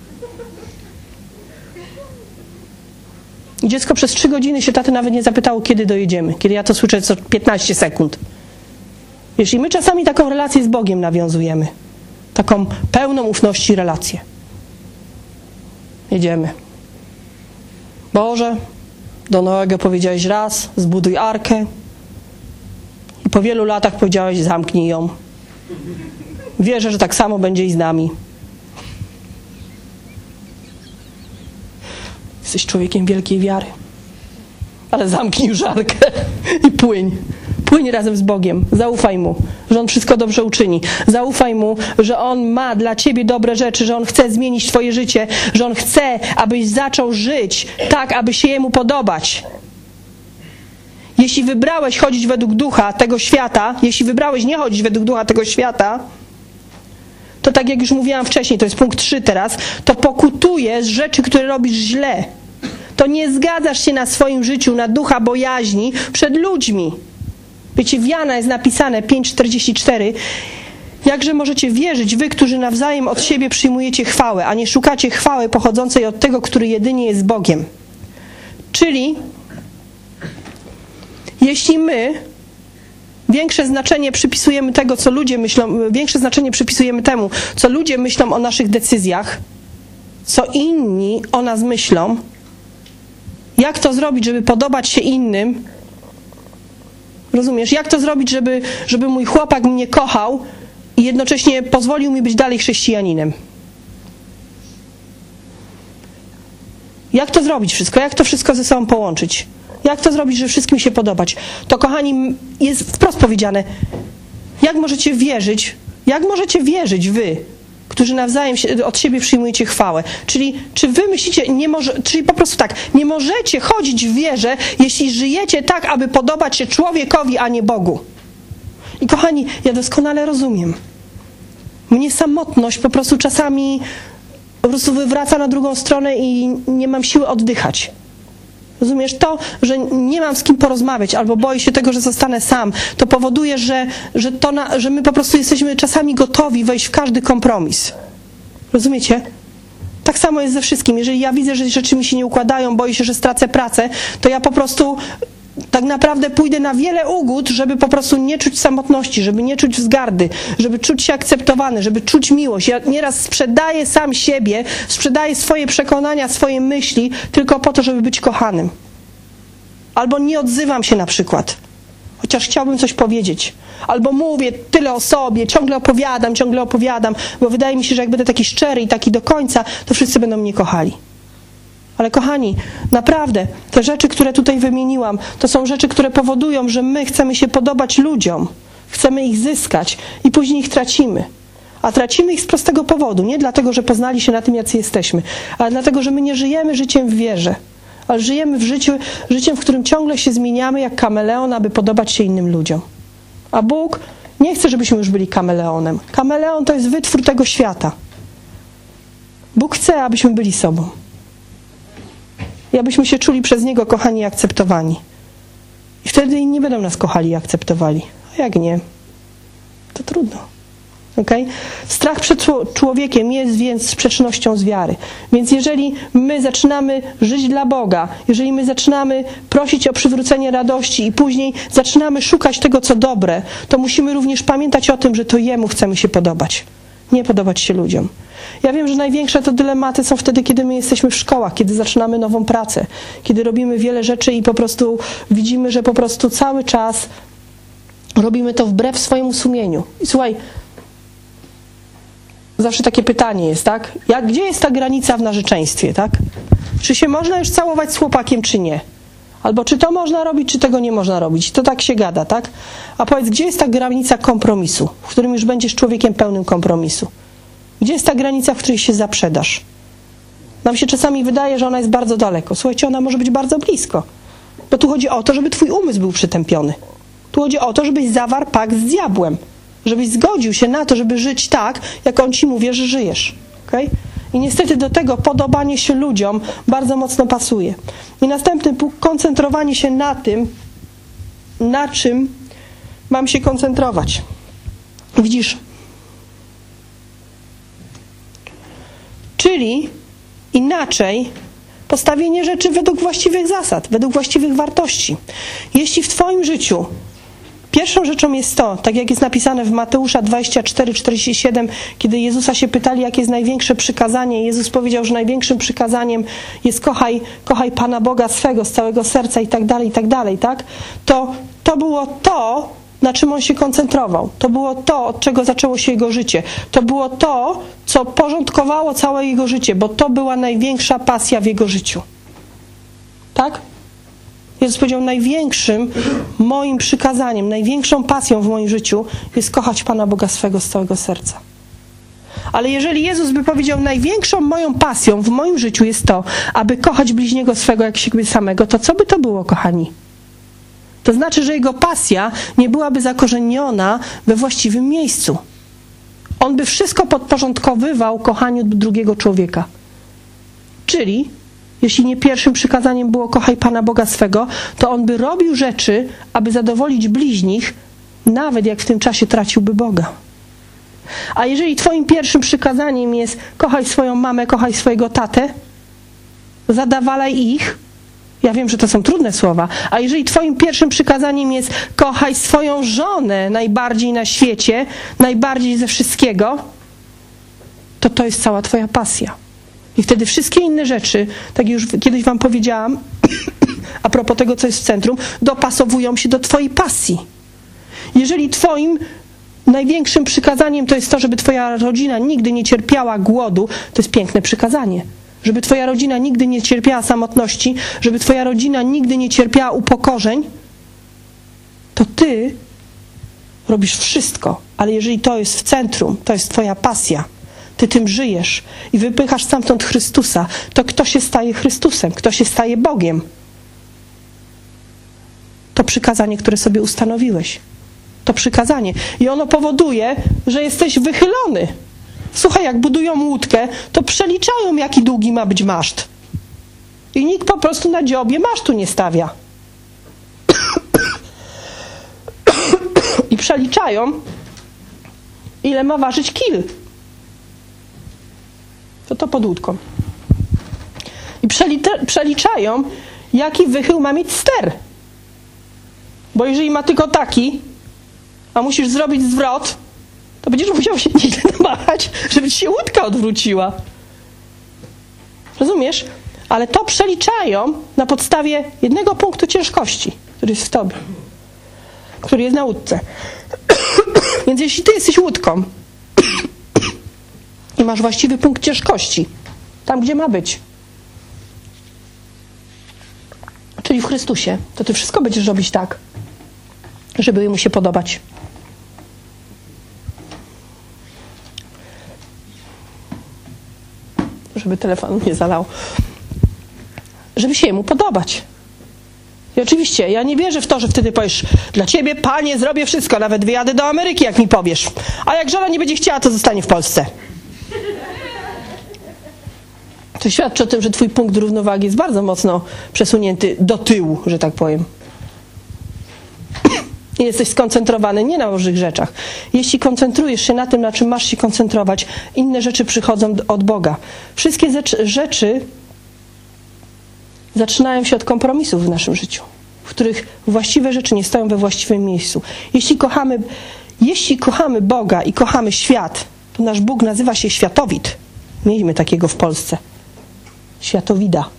I dziecko przez 3 godziny się taty nawet nie zapytało, kiedy dojedziemy. Kiedy ja to słyszę co 15 sekund. Jeśli my czasami taką relację z Bogiem nawiązujemy, taką pełną ufności relację. Jedziemy. Boże, do Noego powiedziałeś raz, zbuduj arkę. I po wielu latach powiedziałeś, zamknij ją. Wierzę, że tak samo będzie i z nami. Jesteś człowiekiem wielkiej wiary. Ale zamknij już arkę i płyń. Płyń razem z Bogiem. Zaufaj Mu, że On wszystko dobrze uczyni. Zaufaj Mu, że On ma dla ciebie dobre rzeczy, że On chce zmienić twoje życie, że On chce, abyś zaczął żyć tak, aby się Jemu podobać. Jeśli wybrałeś chodzić według ducha tego świata, jeśli wybrałeś nie chodzić według ducha tego świata, to tak jak już mówiłam wcześniej, to jest punkt 3 teraz, to pokutujesz z rzeczy, które robisz źle. To nie zgadzasz się na swoim życiu, na ducha bojaźni przed ludźmi. Wiecie, w Jana jest napisane 5:44. Jakże możecie wierzyć wy, którzy nawzajem od siebie przyjmujecie chwałę, a nie szukacie chwały pochodzącej od tego, który jedynie jest Bogiem. Czyli jeśli my większe znaczenie przypisujemy tego, co ludzie myślą, większe znaczenie przypisujemy temu, co ludzie myślą o naszych decyzjach, co inni o nas myślą, jak to zrobić, żeby podobać się innym, rozumiesz? Jak to zrobić, żeby mój chłopak mnie kochał i jednocześnie pozwolił mi być dalej chrześcijaninem? Jak to zrobić wszystko? Jak to wszystko ze sobą połączyć? Jak to zrobić, żeby wszystkim się podobać? To, kochani, jest wprost powiedziane. Jak możecie wierzyć wy, którzy nawzajem od siebie przyjmujecie chwałę? Czyli czy wy myślicie, czyli po prostu tak, nie możecie chodzić w wierze, jeśli żyjecie tak, aby podobać się człowiekowi, a nie Bogu. I kochani, ja doskonale rozumiem. Mnie samotność po prostu czasami po prostu wywraca na drugą stronę i nie mam siły oddychać. Rozumiesz? To, że nie mam z kim porozmawiać albo boję się tego, że zostanę sam, to powoduje, że my po prostu jesteśmy czasami gotowi wejść w każdy kompromis. Rozumiecie? Tak samo jest ze wszystkim. Jeżeli ja widzę, że rzeczy mi się nie układają, boję się, że stracę pracę, to ja po prostu tak naprawdę pójdę na wiele ugód, żeby po prostu nie czuć samotności, żeby nie czuć wzgardy, żeby czuć się akceptowany, żeby czuć miłość. Ja nieraz sprzedaję sam siebie, sprzedaję swoje przekonania, swoje myśli tylko po to, żeby być kochanym. Albo nie odzywam się na przykład, chociaż chciałbym coś powiedzieć. Albo mówię tyle o sobie, ciągle opowiadam, bo wydaje mi się, że jak będę taki szczery i taki do końca, to wszyscy będą mnie kochali. Ale kochani, naprawdę, te rzeczy, które tutaj wymieniłam, to są rzeczy, które powodują, że my chcemy się podobać ludziom, chcemy ich zyskać i później ich tracimy. A tracimy ich z prostego powodu, nie dlatego, że poznali się na tym, jacy jesteśmy, ale dlatego, że my nie żyjemy życiem w wierze, ale żyjemy życiem, w którym ciągle się zmieniamy jak kameleon, aby podobać się innym ludziom. A Bóg nie chce, żebyśmy już byli kameleonem. Kameleon to jest wytwór tego świata. Bóg chce, abyśmy byli sobą. I abyśmy się czuli przez Niego kochani i akceptowani. I wtedy inni będą nas kochali i akceptowali. A jak nie, to trudno. Okay? Strach przed człowiekiem jest więc sprzecznością z wiary. Więc jeżeli my zaczynamy żyć dla Boga, jeżeli my zaczynamy prosić o przywrócenie radości i później zaczynamy szukać tego, co dobre, to musimy również pamiętać o tym, że to Jemu chcemy się podobać. Nie podobać się ludziom. Ja wiem, że największe to dylematy są wtedy, kiedy my jesteśmy w szkołach, kiedy zaczynamy nową pracę, kiedy robimy wiele rzeczy i po prostu widzimy, że po prostu cały czas robimy to wbrew swojemu sumieniu. I słuchaj, zawsze takie pytanie jest, tak? Gdzie jest ta granica w narzeczeństwie, tak? Czy się można już całować z chłopakiem, czy nie? Albo czy to można robić, czy tego nie można robić. To tak się gada, tak? A powiedz, gdzie jest ta granica kompromisu, w którym już będziesz człowiekiem pełnym kompromisu? Gdzie jest ta granica, w której się zaprzedasz? Nam się czasami wydaje, że ona jest bardzo daleko. Słuchajcie, ona może być bardzo blisko. Bo tu chodzi o to, żeby twój umysł był przytępiony. Tu chodzi o to, żebyś zawarł pakt z diabłem. Żebyś zgodził się na to, żeby żyć tak, jak on ci mówi, że żyjesz. Okay? I niestety do tego podobanie się ludziom bardzo mocno pasuje. I następny punkt, koncentrowanie się na tym, na czym mam się koncentrować. Widzisz? Czyli inaczej postawienie rzeczy według właściwych zasad, według właściwych wartości. Jeśli w twoim życiu pierwszą rzeczą jest to, tak jak jest napisane w Mateusza 24:47, kiedy Jezusa się pytali, jakie jest największe przykazanie. Jezus powiedział, że największym przykazaniem jest kochaj Pana Boga swego z całego serca i tak dalej, tak? To było to, na czym on się koncentrował. To było to, od czego zaczęło się jego życie. To było to, co porządkowało całe jego życie, bo to była największa pasja w jego życiu. Tak? Jezus powiedział, największym moim przykazaniem, największą pasją w moim życiu jest kochać Pana Boga swego z całego serca. Ale jeżeli Jezus by powiedział, największą moją pasją w moim życiu jest to, aby kochać bliźniego swego jak siebie samego, to co by to było, kochani? To znaczy, że jego pasja nie byłaby zakorzeniona we właściwym miejscu. On by wszystko podporządkowywał kochaniu drugiego człowieka. Czyli, jeśli nie pierwszym przykazaniem było kochaj Pana Boga swego, to on by robił rzeczy, aby zadowolić bliźnich, nawet jak w tym czasie traciłby Boga. A jeżeli twoim pierwszym przykazaniem jest kochaj swoją mamę, kochaj swojego tatę, zadawalaj ich, ja wiem, że to są trudne słowa, a jeżeli twoim pierwszym przykazaniem jest kochaj swoją żonę najbardziej na świecie, najbardziej ze wszystkiego, to jest cała twoja pasja. I wtedy wszystkie inne rzeczy, tak już kiedyś wam powiedziałam, a propos tego, co jest w centrum, dopasowują się do twojej pasji. Jeżeli twoim największym przykazaniem to jest to, żeby twoja rodzina nigdy nie cierpiała głodu, to jest piękne przykazanie. Żeby twoja rodzina nigdy nie cierpiała samotności, żeby twoja rodzina nigdy nie cierpiała upokorzeń, to ty robisz wszystko. Ale jeżeli to jest w centrum, to jest twoja pasja, ty tym żyjesz i wypychasz stamtąd Chrystusa, to kto się staje Chrystusem? Kto się staje Bogiem? To przykazanie, które sobie ustanowiłeś. to przykazanie. I ono powoduje, że jesteś wychylony. Słuchaj, jak budują łódkę, to przeliczają, jaki długi ma być maszt. I nikt po prostu na dziobie masztu nie stawia. I przeliczają, ile ma ważyć kil. To pod łódką. I przeliczają, jaki wychył ma mieć ster. Bo jeżeli ma tylko taki, a musisz zrobić zwrot, to będziesz musiał się nieźle namachać, żeby ci się łódka odwróciła. Rozumiesz? Ale to przeliczają na podstawie jednego punktu ciężkości, który jest w tobie, który jest na łódce. Więc jeśli ty jesteś łódką i masz właściwy punkt ciężkości, tam gdzie ma być, czyli w Chrystusie, to ty wszystko będziesz robić tak, żeby mu się podobać. Żeby telefon nie zalał. Żeby się jemu podobać. I oczywiście, ja nie wierzę w to, że wtedy powiesz, dla ciebie, Panie, zrobię wszystko, nawet wyjadę do Ameryki, jak mi powiesz. A jak żona nie będzie chciała, to zostanie w Polsce. To świadczy o tym, że twój punkt równowagi jest bardzo mocno przesunięty do tyłu, że tak powiem. I jesteś skoncentrowany nie na różnych rzeczach. Jeśli koncentrujesz się na tym, na czym masz się koncentrować, inne rzeczy przychodzą od Boga. Wszystkie rzeczy zaczynają się od kompromisów w naszym życiu, w których właściwe rzeczy nie stoją we właściwym miejscu. Jeśli kochamy Boga i kochamy świat, to nasz Bóg nazywa się Światowid. Mieliśmy takiego w Polsce. Światowida.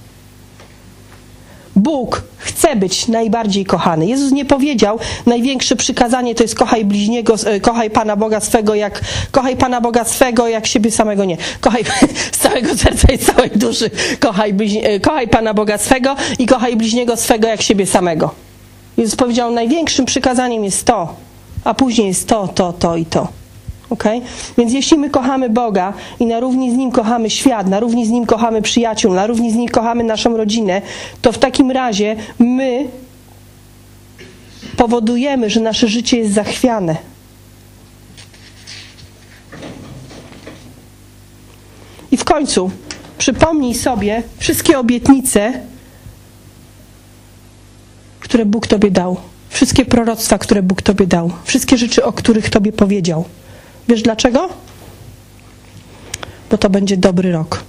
Bóg chce być najbardziej kochany. Jezus nie powiedział, największe przykazanie to jest kochaj Pana Boga swego jak siebie samego. Nie. Kochaj z całego serca i z całej duszy. Kochaj Pana Boga swego i kochaj bliźniego swego jak siebie samego. Jezus powiedział, największym przykazaniem jest to, a później jest to i to. Okay? Więc jeśli my kochamy Boga i na równi z Nim kochamy świat, na równi z Nim kochamy przyjaciół, na równi z Nim kochamy naszą rodzinę, to w takim razie my powodujemy, że nasze życie jest zachwiane. I w końcu przypomnij sobie wszystkie obietnice, które Bóg Tobie dał. Wszystkie proroctwa, które Bóg Tobie dał. Wszystkie rzeczy, o których Tobie powiedział. Wiesz dlaczego? Bo to będzie dobry rok.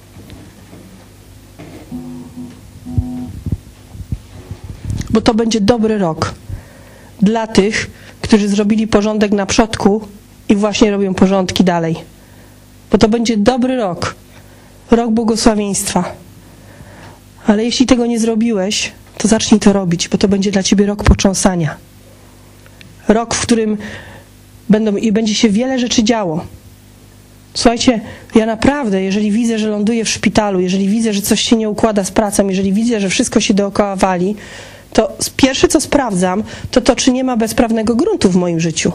Bo to będzie dobry rok dla tych, którzy zrobili porządek na przodku i właśnie robią porządki dalej. Bo to będzie dobry rok. Rok błogosławieństwa. Ale jeśli tego nie zrobiłeś, to zacznij to robić, bo to będzie dla ciebie rok potrząsania. Rok, w którym będzie się wiele rzeczy działo. Słuchajcie, ja naprawdę, jeżeli widzę, że ląduję w szpitalu, jeżeli widzę, że coś się nie układa z pracą, jeżeli widzę, że wszystko się dookoła wali, to pierwsze, co sprawdzam, to czy nie ma bezprawnego gruntu w moim życiu.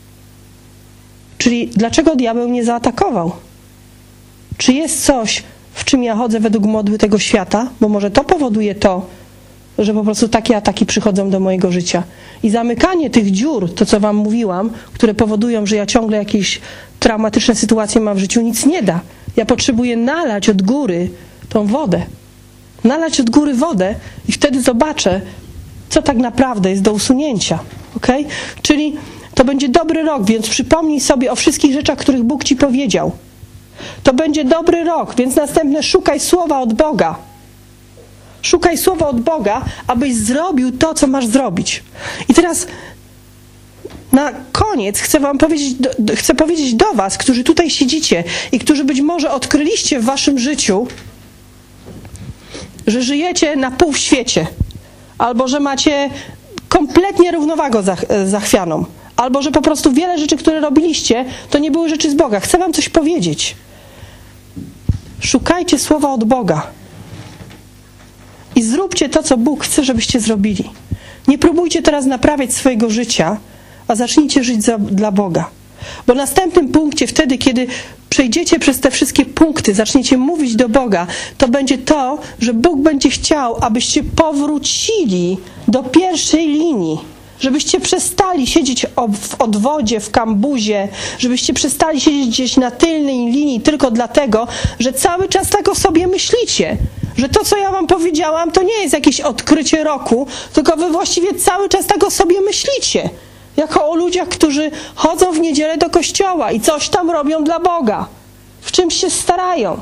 Czyli dlaczego diabeł mnie zaatakował? Czy jest coś, w czym ja chodzę według modły tego świata? Bo może to powoduje to, że po prostu takie ataki przychodzą do mojego życia. I zamykanie tych dziur, to co wam mówiłam, które powodują, że ja ciągle jakieś traumatyczne sytuacje mam w życiu, nic nie da. Ja potrzebuję nalać od góry tą wodę. Nalać od góry wodę i wtedy zobaczę, co tak naprawdę jest do usunięcia. Okay? Czyli to będzie dobry rok, więc przypomnij sobie o wszystkich rzeczach, których Bóg ci powiedział. To będzie dobry rok, więc następne szukaj słowa od Boga. Szukaj słowa od Boga, abyś zrobił to, co masz zrobić. I teraz na koniec chcę powiedzieć do was, którzy tutaj siedzicie i którzy być może odkryliście w waszym życiu, że żyjecie na pół w świecie, albo że macie kompletnie równowagę zachwianą, albo że po prostu wiele rzeczy, które robiliście, to nie były rzeczy z Boga. Chcę wam coś powiedzieć. Szukajcie słowa od Boga. I zróbcie to, co Bóg chce, żebyście zrobili. Nie próbujcie teraz naprawiać swojego życia, a zacznijcie żyć dla Boga. Bo w następnym punkcie, wtedy, kiedy przejdziecie przez te wszystkie punkty, zaczniecie mówić do Boga, to będzie to, że Bóg będzie chciał, abyście powrócili do pierwszej linii. Żebyście przestali siedzieć w odwodzie, w kambuzie, żebyście przestali siedzieć gdzieś na tylnej linii tylko dlatego, że cały czas tak o sobie myślicie. Że to, co ja wam powiedziałam, to nie jest jakieś odkrycie roku, tylko wy właściwie cały czas tak o sobie myślicie. Jako o ludziach, którzy chodzą w niedzielę do kościoła i coś tam robią dla Boga. W czymś się starają.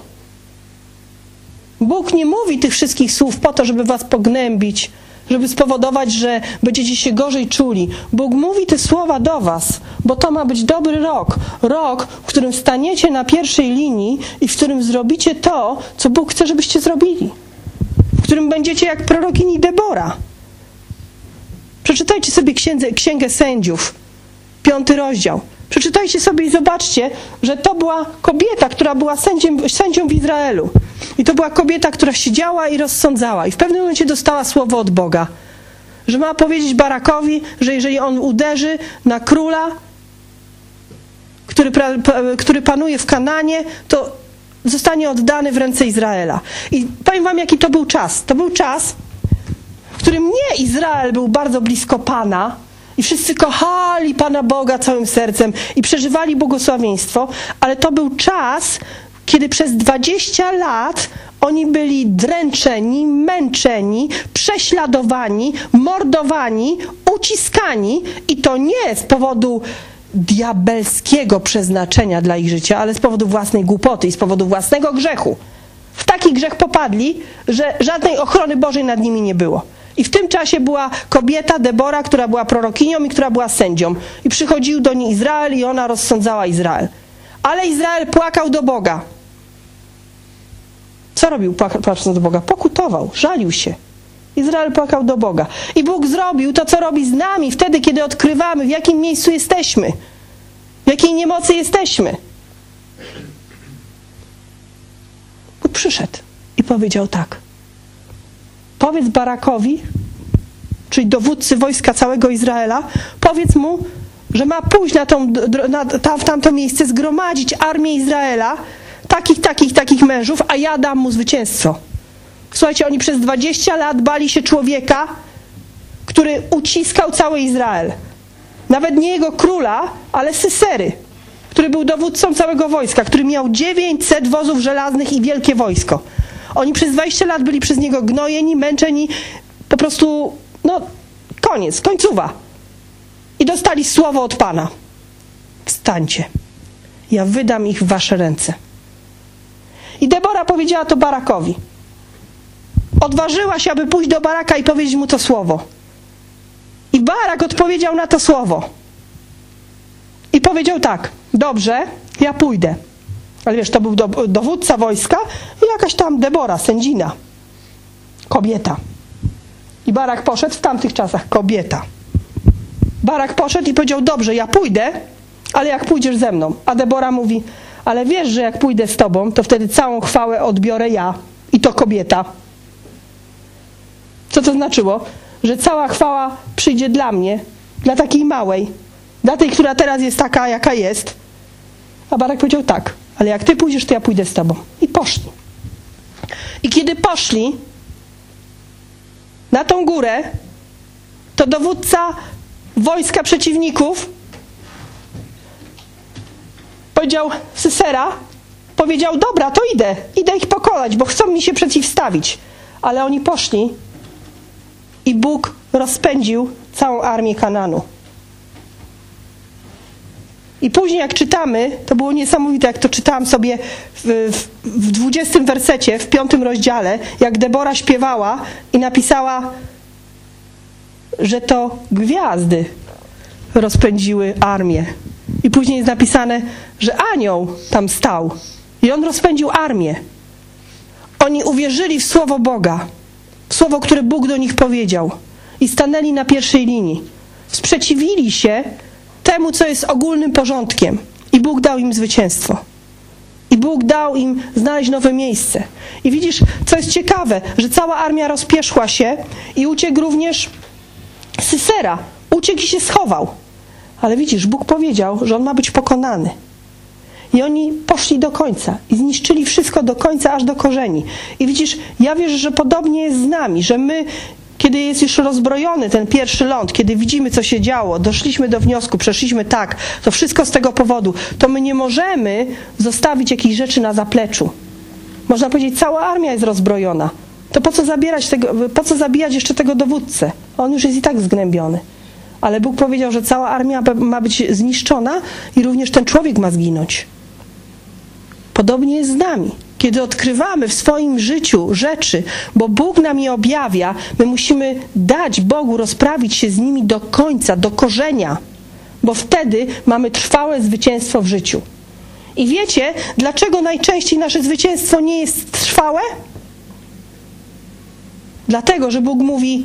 Bóg nie mówi tych wszystkich słów po to, żeby was pognębić, żeby spowodować, że będziecie się gorzej czuli. Bóg mówi te słowa do was, bo to ma być dobry rok. Rok, w którym staniecie na pierwszej linii i w którym zrobicie to, co Bóg chce, żebyście zrobili. W którym będziecie jak prorokini Debora. Przeczytajcie sobie Księgę Sędziów, 5 rozdział. Przeczytajcie sobie i zobaczcie, że to była kobieta, która była sędzią w Izraelu. I to była kobieta, która siedziała i rozsądzała. I w pewnym momencie dostała słowo od Boga, że ma powiedzieć Barakowi, że jeżeli on uderzy na króla, który panuje w Kananie, to zostanie oddany w ręce Izraela. I powiem wam, jaki to był czas. To był czas, w którym nie Izrael był bardzo blisko Pana i wszyscy kochali Pana Boga całym sercem i przeżywali błogosławieństwo, ale to był czas, kiedy przez 20 lat oni byli dręczeni, męczeni, prześladowani, mordowani, uciskani i to nie z powodu diabelskiego przeznaczenia dla ich życia, ale z powodu własnej głupoty i z powodu własnego grzechu. W taki grzech popadli, że żadnej ochrony Bożej nad nimi nie było. I w tym czasie była kobieta, Debora, która była prorokinią i która była sędzią. I przychodził do niej Izrael i ona rozsądzała Izrael. Ale Izrael płakał do Boga. Co robił płacząc do Boga? Pokutował, żalił się. Izrael płakał do Boga. I Bóg zrobił to, co robi z nami wtedy, kiedy odkrywamy, w jakim miejscu jesteśmy. W jakiej niemocy jesteśmy. Bóg przyszedł i powiedział tak. Powiedz Barakowi, czyli dowódcy wojska całego Izraela, powiedz mu, że ma pójść w tamto miejsce, zgromadzić armię Izraela, takich mężów, a ja dam mu zwycięstwo. Słuchajcie, oni przez 20 lat bali się człowieka, który uciskał cały Izrael. Nawet nie jego króla, ale Sysery, który był dowódcą całego wojska, który miał 900 wozów żelaznych i wielkie wojsko. Oni przez 20 lat byli przez niego gnojeni, męczeni, po prostu, koniec, końcówa. I dostali słowo od Pana. Wstańcie, ja wydam ich w wasze ręce. I Debora powiedziała to Barakowi. Odważyła się, aby pójść do Baraka i powiedzieć mu to słowo. I Barak odpowiedział na to słowo. I powiedział tak, dobrze, ja pójdę. Ale wiesz, to był dowódca wojska i jakaś tam Debora, sędzina. Kobieta. I Barak poszedł w tamtych czasach, kobieta. Barak poszedł i powiedział, dobrze, ja pójdę, ale jak pójdziesz ze mną? A Debora mówi, ale wiesz, że jak pójdę z tobą, to wtedy całą chwałę odbiorę ja i to kobieta. Co to znaczyło? Że cała chwała przyjdzie dla mnie, dla takiej małej, dla tej, która teraz jest taka, jaka jest. A Barak powiedział tak, ale jak ty pójdziesz, to ja pójdę z tobą. I poszli. I kiedy poszli na tą górę, to dowódca wojska przeciwników powiedział, Sysera powiedział, dobra, to idę ich pokonać, bo chcą mi się przeciwstawić. Ale oni poszli i Bóg rozpędził całą armię Kananu. I później jak czytamy, to było niesamowite, jak to czytałam sobie w 20 wersecie, w 5 rozdziale, jak Debora śpiewała i napisała, że to gwiazdy rozpędziły armię. I później jest napisane, że anioł tam stał i on rozpędził armię. Oni uwierzyli w słowo Boga, w słowo, które Bóg do nich powiedział i stanęli na pierwszej linii. Sprzeciwili się temu, co jest ogólnym porządkiem i Bóg dał im zwycięstwo. I Bóg dał im znaleźć nowe miejsce. I widzisz, co jest ciekawe, że cała armia rozpieszła się i uciekł również Sysera. Uciekł i się schował. Ale widzisz, Bóg powiedział, że on ma być pokonany. I oni poszli do końca i zniszczyli wszystko do końca, aż do korzeni. I widzisz, ja wierzę, że podobnie jest z nami, że my, kiedy jest już rozbrojony ten pierwszy ląd, kiedy widzimy, co się działo, doszliśmy do wniosku, przeszliśmy tak, to wszystko z tego powodu, to my nie możemy zostawić jakichś rzeczy na zapleczu. Można powiedzieć, cała armia jest rozbrojona. To po co zabijać jeszcze tego dowódcę? On już jest i tak zgnębiony. Ale Bóg powiedział, że cała armia ma być zniszczona i również ten człowiek ma zginąć. Podobnie jest z nami. Kiedy odkrywamy w swoim życiu rzeczy, bo Bóg nam je objawia, my musimy dać Bogu rozprawić się z nimi do końca, do korzenia, bo wtedy mamy trwałe zwycięstwo w życiu. I wiecie, dlaczego najczęściej nasze zwycięstwo nie jest trwałe? Dlatego, że Bóg mówi: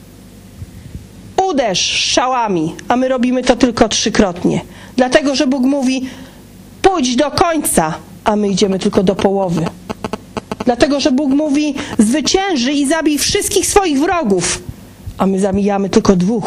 uderz strzałami, a my robimy to tylko 3-krotnie. Dlatego, że Bóg mówi: pójdź do końca, a my idziemy tylko do połowy. Dlatego, że Bóg mówi: zwycięży i zabij wszystkich swoich wrogów, a my zabijamy tylko 2.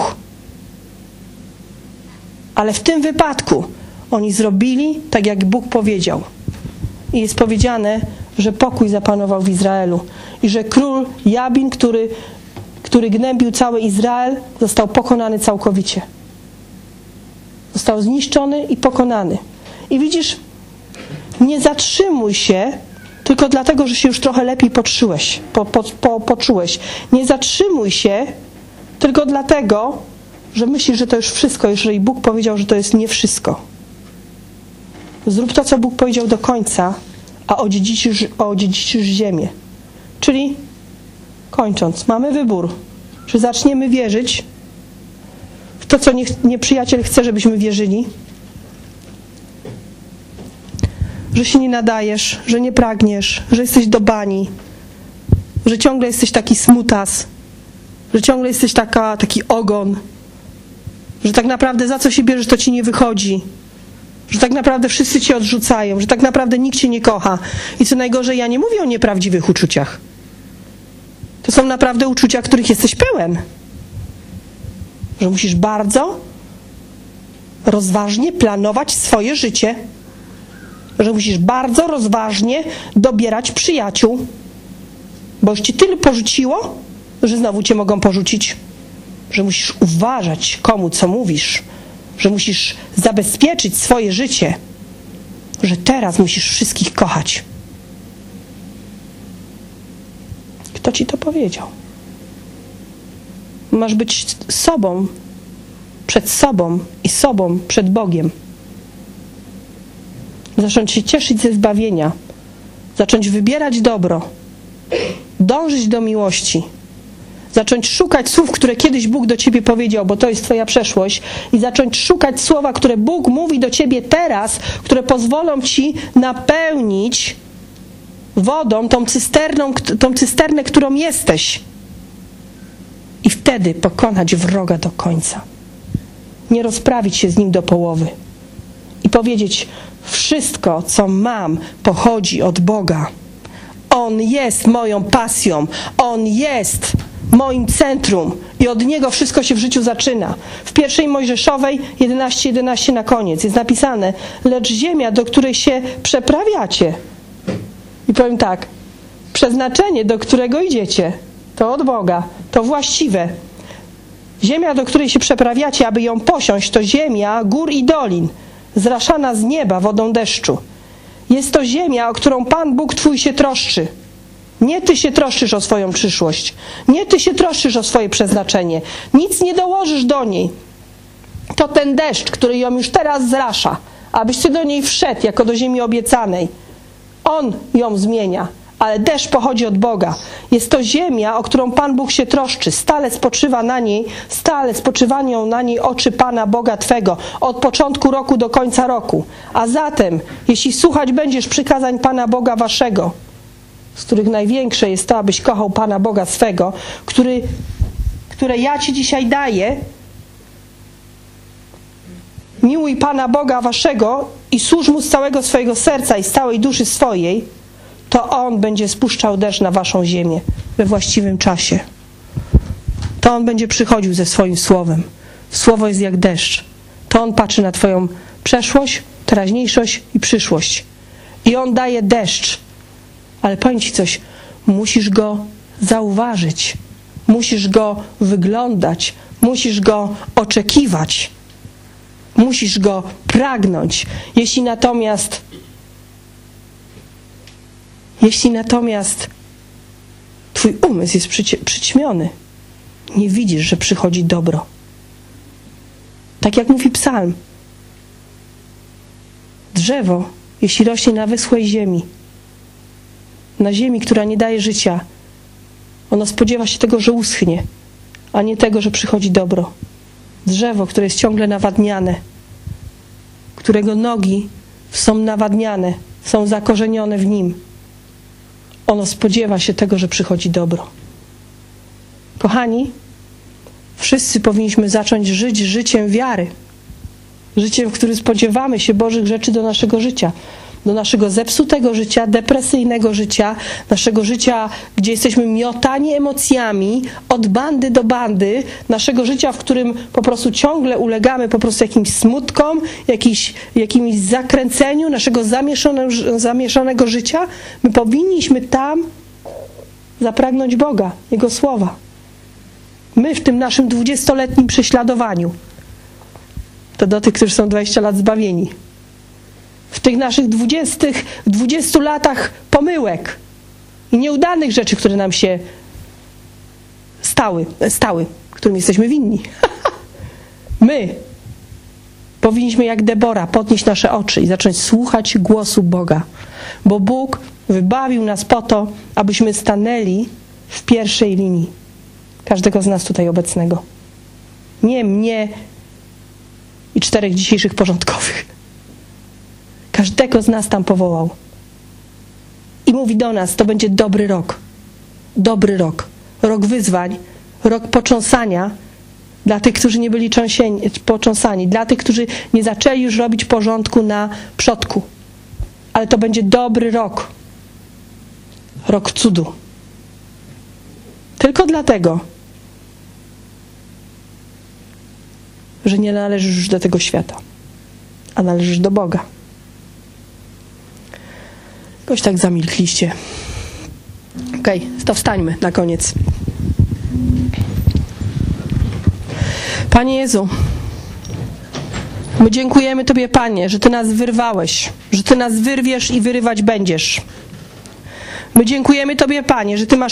Ale w tym wypadku oni zrobili tak, jak Bóg powiedział. I jest powiedziane, że pokój zapanował w Izraelu i że król Jabin, który gnębił cały Izrael, został pokonany całkowicie. Został zniszczony i pokonany. I widzisz, nie zatrzymuj się tylko dlatego, że się już trochę lepiej poczułeś. Nie zatrzymuj się tylko dlatego, że myślisz, że to już wszystko, jeżeli Bóg powiedział, że to jest nie wszystko. Zrób to, co Bóg powiedział do końca, a odziedziczysz ziemię. Czyli, kończąc, mamy wybór. Czy zaczniemy wierzyć w to, co nieprzyjaciel chce, żebyśmy wierzyli? Że się nie nadajesz, że nie pragniesz, że jesteś do bani, że ciągle jesteś taki smutas, że ciągle jesteś taki ogon, że tak naprawdę za co się bierzesz, to ci nie wychodzi, że tak naprawdę wszyscy cię odrzucają, że tak naprawdę nikt cię nie kocha. I co najgorzej, ja nie mówię o nieprawdziwych uczuciach. To są naprawdę uczucia, których jesteś pełen. Że musisz bardzo rozważnie planować swoje życie. Że musisz bardzo rozważnie dobierać przyjaciół. Bo już ci tyle porzuciło, że znowu cię mogą porzucić. Że musisz uważać, komu co mówisz. Że musisz zabezpieczyć swoje życie. Że teraz musisz wszystkich kochać. Kto ci to powiedział? Masz być sobą, przed sobą i sobą przed Bogiem. Zacząć się cieszyć ze zbawienia. Zacząć wybierać dobro. Dążyć do miłości. Zacząć szukać słów, które kiedyś Bóg do ciebie powiedział, bo to jest twoja przeszłość. I zacząć szukać słowa, które Bóg mówi do ciebie teraz, które pozwolą ci napełnić wodą, tą cysternę, którą jesteś. I wtedy pokonać wroga do końca. Nie rozprawić się z nim do połowy. I powiedzieć: wszystko, co mam, pochodzi od Boga. On jest moją pasją. On jest moim centrum. I od Niego wszystko się w życiu zaczyna. W 1 Mojżeszowej 11:11 na koniec jest napisane: lecz ziemia, do której się przeprawiacie. I powiem tak, przeznaczenie, do którego idziecie, to od Boga, to właściwe. Ziemia, do której się przeprawiacie, aby ją posiąść, to ziemia gór i dolin, zraszana z nieba wodą deszczu. Jest to ziemia, o którą Pan Bóg twój się troszczy. Nie ty się troszczysz o swoją przyszłość. Nie ty się troszczysz o swoje przeznaczenie. Nic nie dołożysz do niej. To ten deszcz, który ją już teraz zrasza, abyś ty do niej wszedł jako do ziemi obiecanej. On ją zmienia, ale deszcz pochodzi od Boga. Jest to ziemia, o którą Pan Bóg się troszczy. Stale spoczywają na niej oczy Pana Boga Twego, od początku roku do końca roku. A zatem, jeśli słuchać będziesz przykazań Pana Boga Waszego, z których największe jest to, abyś kochał Pana Boga swego, które ja Ci dzisiaj daję, miłuj Pana Boga Waszego i służ Mu z całego swojego serca i z całej duszy swojej, to On będzie spuszczał deszcz na waszą ziemię we właściwym czasie. To On będzie przychodził ze swoim słowem. Słowo jest jak deszcz. To On patrzy na twoją przeszłość, teraźniejszość i przyszłość. I On daje deszcz. Ale powiem ci coś, musisz go zauważyć. Musisz Go wyglądać, musisz Go oczekiwać, musisz Go pragnąć. Jeśli natomiast twój umysł jest przyćmiony, nie widzisz, że przychodzi dobro. Tak jak mówi psalm. Drzewo, jeśli rośnie na wyschłej ziemi, na ziemi, która nie daje życia, ono spodziewa się tego, że uschnie, a nie tego, że przychodzi dobro. Drzewo, które jest ciągle nawadniane, którego nogi są nawadniane, są zakorzenione w nim, ono spodziewa się tego, że przychodzi dobro. Kochani, wszyscy powinniśmy zacząć żyć życiem wiary. Życiem, w którym spodziewamy się Bożych rzeczy do naszego życia. Do naszego zepsutego życia, depresyjnego życia, naszego życia, gdzie jesteśmy miotani emocjami od bandy do bandy, naszego życia, w którym po prostu ciągle ulegamy po prostu jakimś smutkom, jakimś zakręceniu, naszego zamieszanego życia. My powinniśmy tam zapragnąć Boga, Jego Słowa. My w tym naszym 20-letnim prześladowaniu, to do tych, którzy są 20 lat zbawieni, w tych naszych 20 latach pomyłek i nieudanych rzeczy, które nam się stały, którym jesteśmy winni. My powinniśmy jak Debora podnieść nasze oczy i zacząć słuchać głosu Boga, bo Bóg wybawił nas po to, abyśmy stanęli w pierwszej linii. Każdego z nas tutaj obecnego. Nie mnie i 4 dzisiejszych porządkowych. Każdego z nas tam powołał. I mówi do nas, to będzie dobry rok. Dobry rok. Rok wyzwań, rok potrząsania dla tych, którzy nie byli potrząsani, dla tych, którzy nie zaczęli już robić porządku na przodku. Ale to będzie dobry rok. Rok cudu. Tylko dlatego, że nie należysz już do tego świata, a należysz do Boga. Jakoś tak zamilkliście. Okej, to wstańmy na koniec. Panie Jezu, my dziękujemy Tobie, Panie, że Ty nas wyrwałeś, że Ty nas wyrwiesz i wyrywać będziesz. My dziękujemy Tobie, Panie, że Ty masz